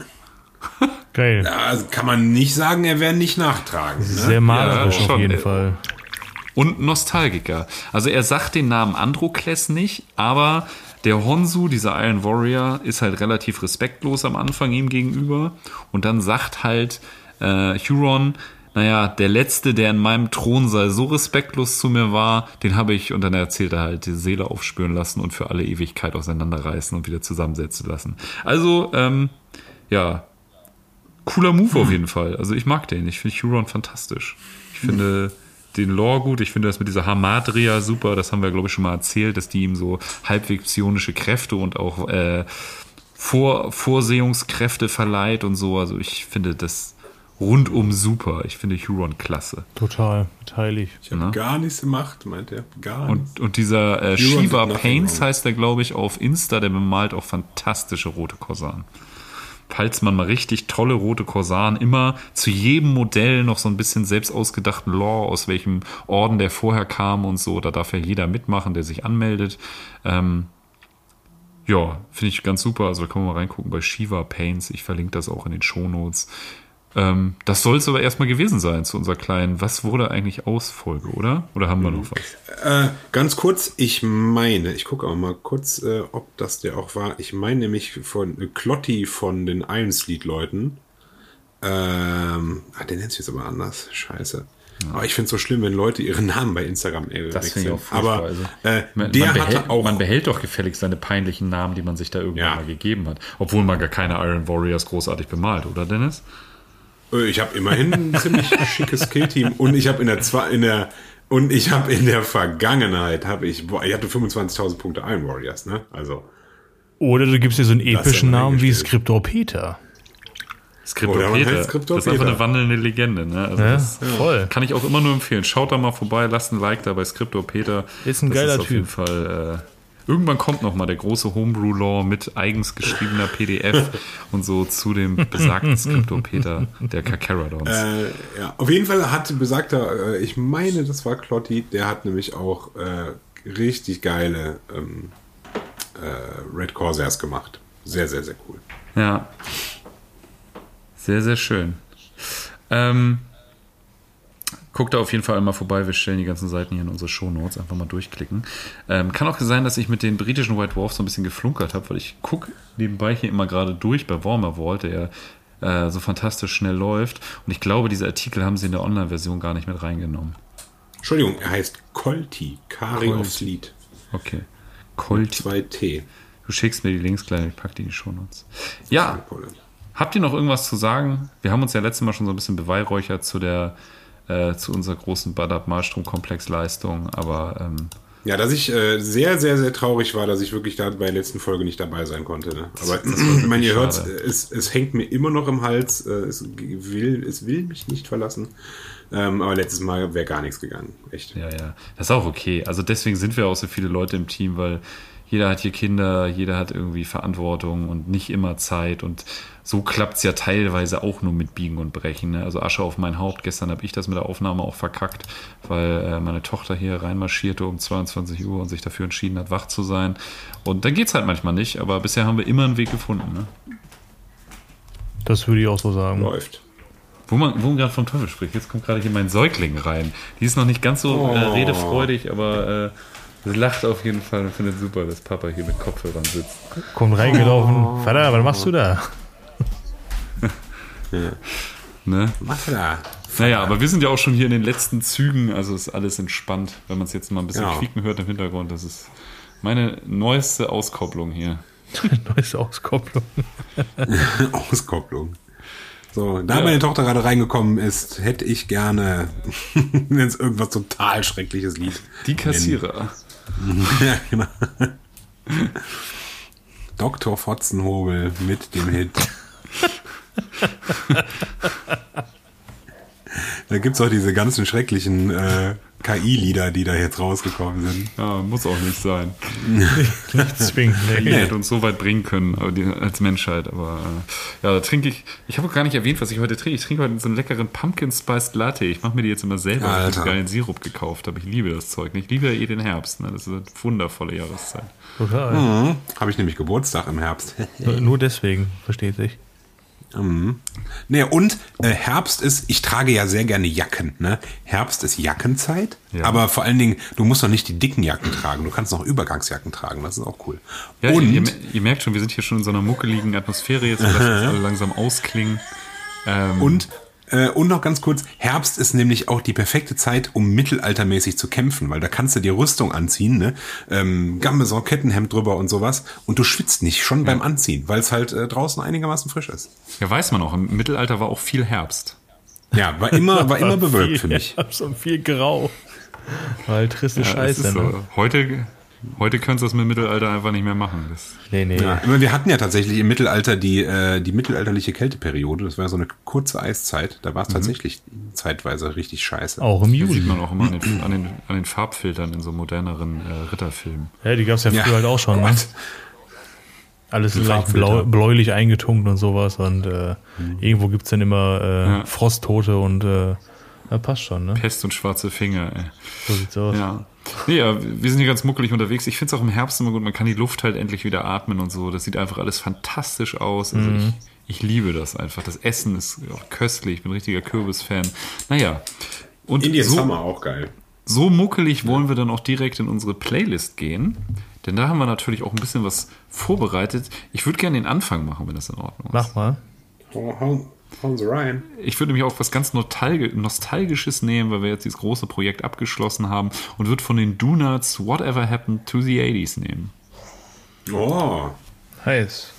Geil. Ja, also kann man nicht sagen, er wäre nicht nachtragen. Ne? Sehr malerisch Ja, auf schon. jeden Fall. und Nostalgiker. Also er sagt den Namen Androkles nicht, aber der Honsu, dieser Iron Warrior, ist halt relativ respektlos am Anfang ihm gegenüber. Und dann sagt halt äh, Huron, naja, der Letzte, der in meinem Thronsaal so respektlos zu mir war, den habe ich, und dann erzählt er halt, die Seele aufspüren lassen und für alle Ewigkeit auseinanderreißen und wieder zusammensetzen lassen. Also, ähm, ja, cooler Move auf jeden Fall. Also ich mag den. Ich finde Huron fantastisch. Ich finde den Lore gut. Ich finde das mit dieser Hamadria super. Das haben wir, glaube ich, schon mal erzählt, dass die ihm so halbwegs psionische Kräfte und auch äh, Vor Vorsehungskräfte verleiht und so. Also ich finde das rundum super. Ich finde Huron klasse. Total, teile ich. Ich habe gar nichts gemacht, meint er. Gar nichts. Und, und dieser äh, Shiva Paints heißt er, glaube ich, auf Insta, der bemalt auch fantastische rote Korsaren. Falls man mal richtig tolle rote Korsaren, immer zu jedem Modell noch so ein bisschen selbst ausgedachten Lore, aus welchem Orden der vorher kam und so, da darf ja jeder mitmachen, der sich anmeldet. Ähm, ja, finde ich ganz super. Also da kann man mal reingucken bei Shiva Paints. Ich verlinke das auch in den Shownotes. Ähm, das soll es aber erstmal gewesen sein zu unserer kleinen Was wurde eigentlich aus Folge, oder? Oder haben wir noch was? Äh, ganz kurz, ich meine, ich gucke auch mal kurz, äh, ob das der auch war. Ich meine nämlich von äh, Clotti von den Ironsleed-Leuten. Ähm, ah, der nennt sich jetzt aber anders. Scheiße. Ja. Aber ich finde es so schlimm, wenn Leute ihre Namen bei Instagram äh, das wechseln. Ich auch aber also, äh, man, der man behält, hatte auch. Man behält doch gefälligst seine peinlichen Namen, die man sich da irgendwann ja. mal gegeben hat. Obwohl man gar keine Iron Warriors großartig bemalt, oder Dennis? Ich habe immerhin ein ziemlich schickes Killteam und ich habe in der zwei in der und ich habe in der Vergangenheit habe ich boah, ich hatte fünfundzwanzigtausend Punkte Iron Warriors, ne? Also oder du gibst dir so einen epischen Namen wie Skriptor Peter. Skriptor Peter. Das ist einfach eine wandelnde Legende, ne? Also ja, das voll. Kann ich auch immer nur empfehlen. Schaut da mal vorbei, lasst ein Like da bei Skriptor Peter. Ist ein das geiler ist auf Typ. Jeden Fall äh, irgendwann kommt noch mal der große Homebrew-Law mit eigens geschriebener P D F und so zu dem besagten Skriptor Peter der Carcharodons. Äh, ja, auf jeden Fall hat besagter, äh, ich meine, das war Clotti, der hat nämlich auch äh, richtig geile ähm, äh, Red Corsairs gemacht. Sehr, sehr, sehr cool. Ja. Sehr, sehr schön. Ähm, Guckt da auf jeden Fall einmal vorbei. Wir stellen die ganzen Seiten hier in unsere Shownotes. Einfach mal durchklicken. Ähm, kann auch sein, dass ich mit den britischen White Dwarfs so ein bisschen geflunkert habe, weil ich gucke nebenbei hier immer gerade durch bei Warhammer Vault, der äh, so fantastisch schnell läuft. Und ich glaube, diese Artikel haben sie in der Online-Version gar nicht mit reingenommen. Entschuldigung, er heißt Colty. Kari of Sleet. Okay. Colty. zwei T. Du schickst mir die Links gleich, ich packe die in die Shownotes. Ja. Habt ihr noch irgendwas zu sagen? Wir haben uns ja letztes Mal schon so ein bisschen beweihräuchert zu der Äh, zu unserer großen Badab-Malstrom-Komplex-Leistung, aber ähm, ja, dass ich äh, sehr, sehr, sehr traurig war, dass ich wirklich da bei der letzten Folge nicht dabei sein konnte. Ne? Aber das, das ich meine, ihr hört, es, es hängt mir immer noch im Hals, äh, es, will, es will mich nicht verlassen. Ähm, aber letztes Mal wäre gar nichts gegangen. Echt. Ja, ja. Das ist auch okay. Also deswegen sind wir auch so viele Leute im Team, weil jeder hat hier Kinder, jeder hat irgendwie Verantwortung und nicht immer Zeit. Und so klappt es ja teilweise auch nur mit Biegen und Brechen. Ne? Also Asche auf mein Haupt. Gestern habe ich das mit der Aufnahme auch verkackt, weil äh, meine Tochter hier reinmarschierte um zweiundzwanzig Uhr und sich dafür entschieden hat, wach zu sein. Und dann geht es halt manchmal nicht. Aber bisher haben wir immer einen Weg gefunden. Ne? Das würde ich auch so sagen. Läuft. Wo man, wo man gerade vom Teufel spricht. Jetzt kommt gerade hier mein Säugling rein. Die ist noch nicht ganz so oh. äh, redefreudig, aber... Äh, Sie lacht auf jeden Fall und findet super, dass Papa hier mit Kopfhörern sitzt. Kommt reingelaufen. Oh. Vater, was machst du da? Ja. Ne? Was da? Naja, aber wir sind ja auch schon hier in den letzten Zügen, also ist alles entspannt. Wenn man es jetzt mal ein bisschen genau. quieken hört im Hintergrund, das ist meine neueste Auskopplung hier. Neueste Auskopplung. Auskopplung. So, da ja. meine Tochter gerade reingekommen ist, hätte ich gerne, wenn es irgendwas total Schreckliches liegt. Die Kassierer. Ja, genau. Doktor Fotzenhobel mit dem Hit. Da gibt es auch diese ganzen schrecklichen äh, K I-Lieder, die da jetzt rausgekommen sind. Ja, muss auch nicht sein. Nicht zwingend. K I hätte uns so weit bringen können aber die, als Menschheit. Aber äh, ja, da trinke ich. Ich habe gar nicht erwähnt, was ich heute trinke. Ich trinke heute so einen leckeren Pumpkin Spiced Latte. Ich mache mir die jetzt immer selber. Ich habe einen geilen Sirup gekauft. Aber ich liebe das Zeug. Ich liebe ja eh den Herbst. Ne? Das ist eine wundervolle Jahreszeit. Total. Mhm. Habe ich nämlich Geburtstag im Herbst. Nur deswegen, versteht sich. Mhm. Nee, und äh, Herbst ist, ich trage ja sehr gerne Jacken, ne? Herbst ist Jackenzeit, ja. aber vor allen Dingen, du musst noch nicht die dicken Jacken tragen, du kannst noch Übergangsjacken tragen, das ist auch cool. Ja, und ihr, ihr merkt schon, wir sind hier schon in so einer muckeligen Atmosphäre jetzt, dass wir alle langsam ausklingen. Ähm, und Äh, und noch ganz kurz, Herbst ist nämlich auch die perfekte Zeit, um mittelaltermäßig zu kämpfen, weil da kannst du dir Rüstung anziehen, ne? Ähm, Gambeson, Kettenhemd drüber und sowas und du schwitzt nicht schon ja. beim Anziehen, weil es halt äh, draußen einigermaßen frisch ist. Ja, weiß man auch, im Mittelalter war auch viel Herbst. Ja, war immer, war immer bewölkt für mich. Herbst und viel grau. Weil triste ja, Scheiße, so. ne? Heute... Heute könntest du das mit dem Mittelalter einfach nicht mehr machen. Das nee, nee. Ja, wir hatten ja tatsächlich im Mittelalter die, äh, die mittelalterliche Kälteperiode. Das war so eine kurze Eiszeit. Da war es mhm. tatsächlich zeitweise richtig scheiße. Auch im Juli. Das sieht man auch immer an den, an den, an den Farbfiltern in so moderneren äh, Ritterfilmen. Ja, die gab es ja früher ja. halt auch schon. Ne? Alles blau, bläulich eingetunkt und sowas. Und äh, mhm. irgendwo gibt es dann immer äh, ja. Frosttote und äh, ja, passt schon. Ne? Pest und schwarze Finger. Ey. So sieht's aus. Ja. Nee, ja, wir sind hier ganz muckelig unterwegs. Ich finde es auch im Herbst immer gut, man kann die Luft halt endlich wieder atmen und so. Das sieht einfach alles fantastisch aus. Also mhm. ich, ich liebe das einfach. Das Essen ist auch köstlich. Ich bin ein richtiger Kürbis-Fan. Naja. Und Indian so, Summer auch geil. So muckelig wollen wir dann auch direkt in unsere Playlist gehen. Denn da haben wir natürlich auch ein bisschen was vorbereitet. Ich würde gerne den Anfang machen, wenn das in Ordnung ist. Mach mal. Oh, oh. Rein. Ich würde nämlich auch was ganz Nostalgisches nehmen, weil wir jetzt dieses große Projekt abgeschlossen haben und würde von den Donuts Whatever Happened to the eighties nehmen. Oh. Heiß.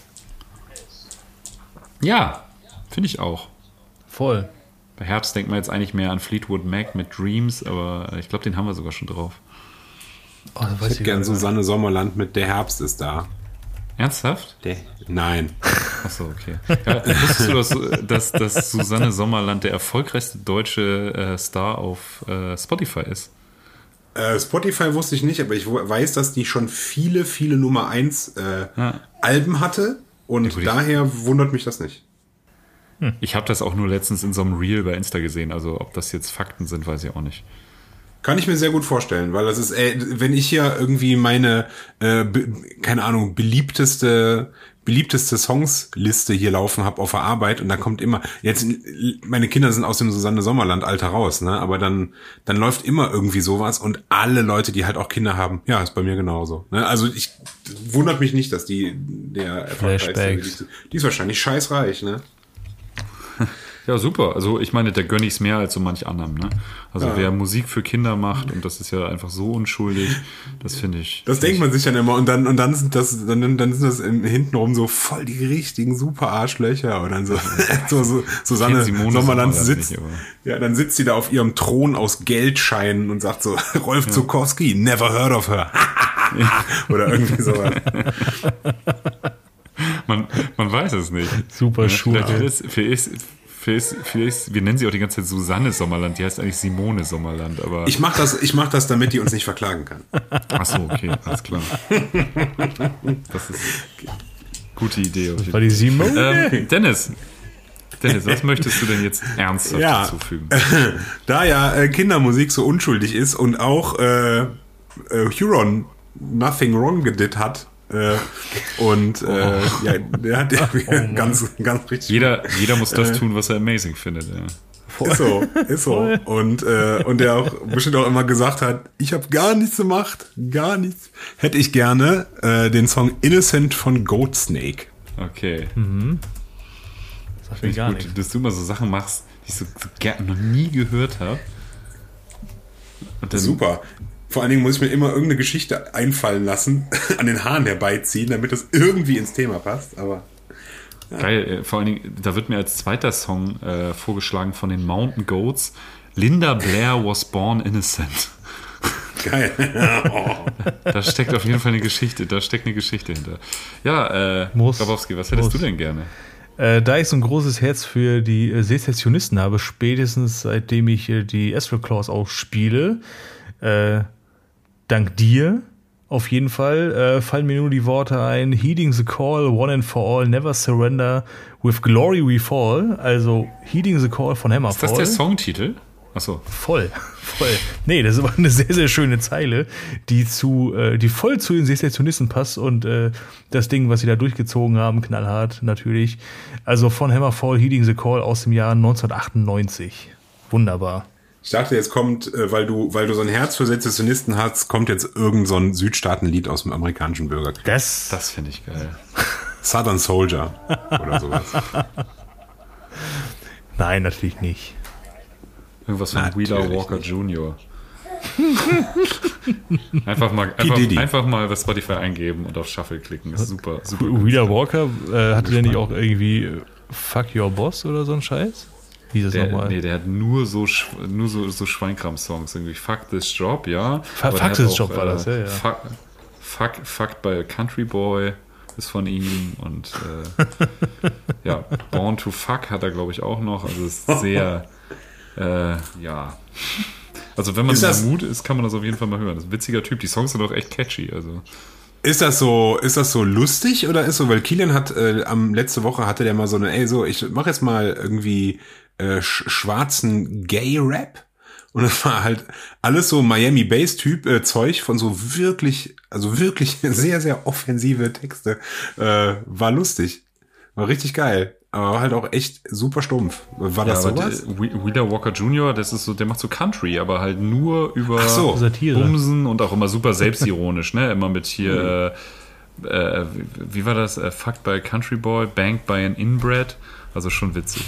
Ja, finde ich auch. Voll. Bei Herbst denkt man jetzt eigentlich mehr an Fleetwood Mac mit Dreams, aber ich glaube, den haben wir sogar schon drauf. Oh, ich hätte gern Susanne Sommerland mit Der Herbst ist da. Ernsthaft? Der, nein. Achso, okay. Ja, wusstest du, dass, dass, dass Susanne Sommerland der erfolgreichste deutsche äh, Star auf äh, Spotify ist? Äh, Spotify wusste ich nicht, aber ich weiß, dass die schon viele, viele Nummer eins äh, ja. Alben hatte und ja, gut, daher ich, wundert mich das nicht. Hm. Ich habe das auch nur letztens in so einem Reel bei Insta gesehen, also ob das jetzt Fakten sind, weiß ich auch nicht. Kann ich mir sehr gut vorstellen, weil das ist, ey, wenn ich hier irgendwie meine, äh, be, keine Ahnung, beliebteste, beliebteste Songsliste hier laufen habe auf der Arbeit und dann kommt immer, jetzt, meine Kinder sind aus dem Susanne Sommerland Alter raus, ne, aber dann, dann läuft immer irgendwie sowas und alle Leute, die halt auch Kinder haben, ja, ist bei mir genauso, ne, also ich, wundert mich nicht, dass die, der Flashbacks. Die ist wahrscheinlich scheißreich, ne. Ja, super. Also ich meine, da gönne ich es mehr als so manch anderem. Ne? Also ja. wer Musik für Kinder macht, und das ist ja einfach so unschuldig, das finde ich... Das denkt man sich dann immer und dann und dann sind das dann, dann sind das hintenrum so voll die richtigen super Arschlöcher und dann so, so, so Susanne Sommerland sitzt, nicht, ja, dann sitzt sie da auf ihrem Thron aus Geldscheinen und sagt so, Rolf ja. Zukowski, never heard of her. Oder irgendwie sowas. Man, man weiß es nicht. Super Schule. Vielleicht, vielleicht, vielleicht, vielleicht, wir nennen sie auch die ganze Zeit Susanne Sommerland, die heißt eigentlich Simone Sommerland. Aber ich mach das, ich mach das, damit die uns nicht verklagen kann. Ach so, okay, alles klar. Das ist eine gute Idee. Das war die Simone. Ähm, Dennis, Dennis, was möchtest du denn jetzt ernsthaft ja, hinzufügen? Da ja äh, Kindermusik so unschuldig ist und auch äh, äh, Huron Nothing Wrong gedit hat, Äh, und äh, oh. ja, der hat ja oh, ganz, ganz richtig. Jeder, jeder muss das äh, tun, was er amazing findet. Ja. Ist so, ist so. Und, äh, und der auch bestimmt auch immer gesagt hat, ich habe gar nichts gemacht, gar nichts. Hätte ich gerne äh, den Song Innocent von Goatsnake. Okay. Mhm. Das finde ich gar gut, nicht. Dass du immer so Sachen machst, die ich so, so gern noch nie gehört habe. Super. Vor allen Dingen muss ich mir immer irgendeine Geschichte einfallen lassen, an den Haaren herbeiziehen, damit das irgendwie ins Thema passt. Aber ja. Geil, vor allen Dingen, da wird mir als zweiter Song äh, vorgeschlagen von den Mountain Goats, Linda Blair was born innocent. Geil. Oh. Da steckt auf jeden Fall eine Geschichte, da steckt eine Geschichte hinter. Ja, äh, Grabowski, was hättest muss. du denn gerne? Äh, da ich so ein großes Herz für die äh, Sezessionisten habe, spätestens seitdem ich äh, die Astral Claws auch spiele, äh, dank dir auf jeden Fall äh, fallen mir nur die Worte ein: Heeding the call, one and for all, never surrender, with glory we fall. Also Heeding the call von Hammerfall. Ist das der Songtitel? Ach so. Voll, voll. Nee, das ist aber eine sehr, sehr schöne Zeile, die zu, äh, die voll zu den Sezessionisten passt und äh, das Ding, was sie da durchgezogen haben, knallhart natürlich. Also von Hammerfall, Heeding the Call aus dem Jahr neunzehnhundertachtundneunzig. Wunderbar. Ich dachte, jetzt kommt, äh, weil du, weil du so ein Herz für Sezessionisten hast, kommt jetzt irgend so ein Südstaatenlied aus dem amerikanischen Bürgerkrieg. Das, Das finde ich geil. Southern Soldier oder sowas. Nein, natürlich nicht. Irgendwas von Natürlich Wheeler Walker nicht. Junior Einfach mal, Diddy. einfach, einfach mal bei Spotify eingeben und auf Shuffle klicken. Ist super, super. Wheeler Walker, äh, hatte der nicht auch irgendwie äh, Fuck Your Boss oder so ein Scheiß? Wie ist das Der, nochmal? nee, der hat nur so, Sch- nur so, so Schweinkram-Songs. Irgendwie Fuck This Job, ja. Fuck Aber der hat This auch, Job war das, ja, ja. Fuck, fuck, Fucked by a Country Boy ist von ihm und äh, ja, Born to Fuck hat er, glaube ich, auch noch. Also es ist sehr, äh, ja. Also wenn man Ist in das- der Mut ist, kann man das auf jeden Fall mal hören. Das ist ein witziger Typ. Die Songs sind auch echt catchy. Also Ist das so, ist das so lustig oder ist so, weil Kilian hat äh, am letzte Woche hatte der mal so eine, ey, so, ich mache jetzt mal irgendwie äh, sch- schwarzen Gay-Rap. Und das war halt alles so Miami-Bass-Typ äh, Zeug von so wirklich, also wirklich sehr, sehr offensive Texte. Äh, war lustig. War richtig geil. Aber halt auch echt super stumpf. War das ja, aber sowas? der, Whe- Wheeler Walker Junior, das ist so, der macht so Country, aber halt nur über Ach so. Satire. Bumsen und auch immer super selbstironisch, ne? Immer mit hier, äh, äh, wie, wie war das? Äh, Fucked by a Country Boy, Banked by an Inbred. Also schon witzig.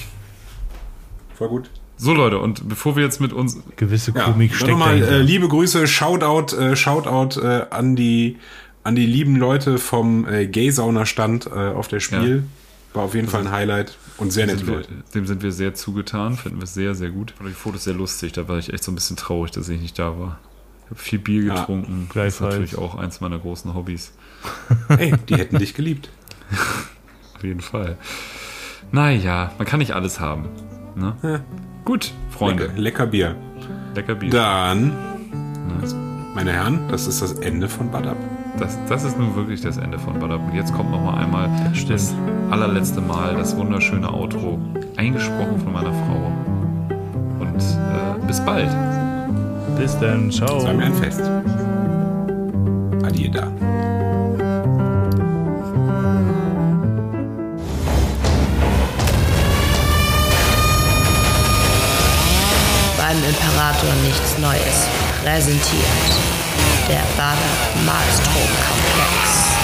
Voll gut. So Leute, und bevor wir jetzt mit uns, Gewisse Ja, Komik dann steckt nochmal dahinter. äh, liebe Grüße, Shoutout, äh, Shoutout äh, an die an die lieben Leute vom äh, Gay-Sauna-Stand äh, auf der Spiel. Ja. War auf jeden Fall ein Highlight und sehr nette sind wir, Leute. dem sind wir sehr zugetan, finden wir sehr, sehr gut. Und die Fotos sehr lustig, da war ich echt so ein bisschen traurig, dass ich nicht da war. Ich habe viel Bier Ja, getrunken, das ist gleichfalls. natürlich auch eins meiner großen Hobbys. Hey, die hätten dich geliebt. Auf jeden Fall. Naja, man kann nicht alles haben. Ne? Ja. Gut, Freunde. Lecker, lecker Bier. Lecker Bier. Dann, Ne? meine Herren, das ist das Ende von Bad Up. Das, das ist nun wirklich das Ende von Bad Up. Und jetzt kommt noch mal einmal das, stimmt. allerletzte Mal das wunderschöne Outro, eingesprochen von meiner Frau. Und äh, bis bald. Bis dann, ciao. Das war mir ein Fest. Adieu da. Beim Imperator nichts Neues. Präsentiert der Bader Malstrom-Komplex.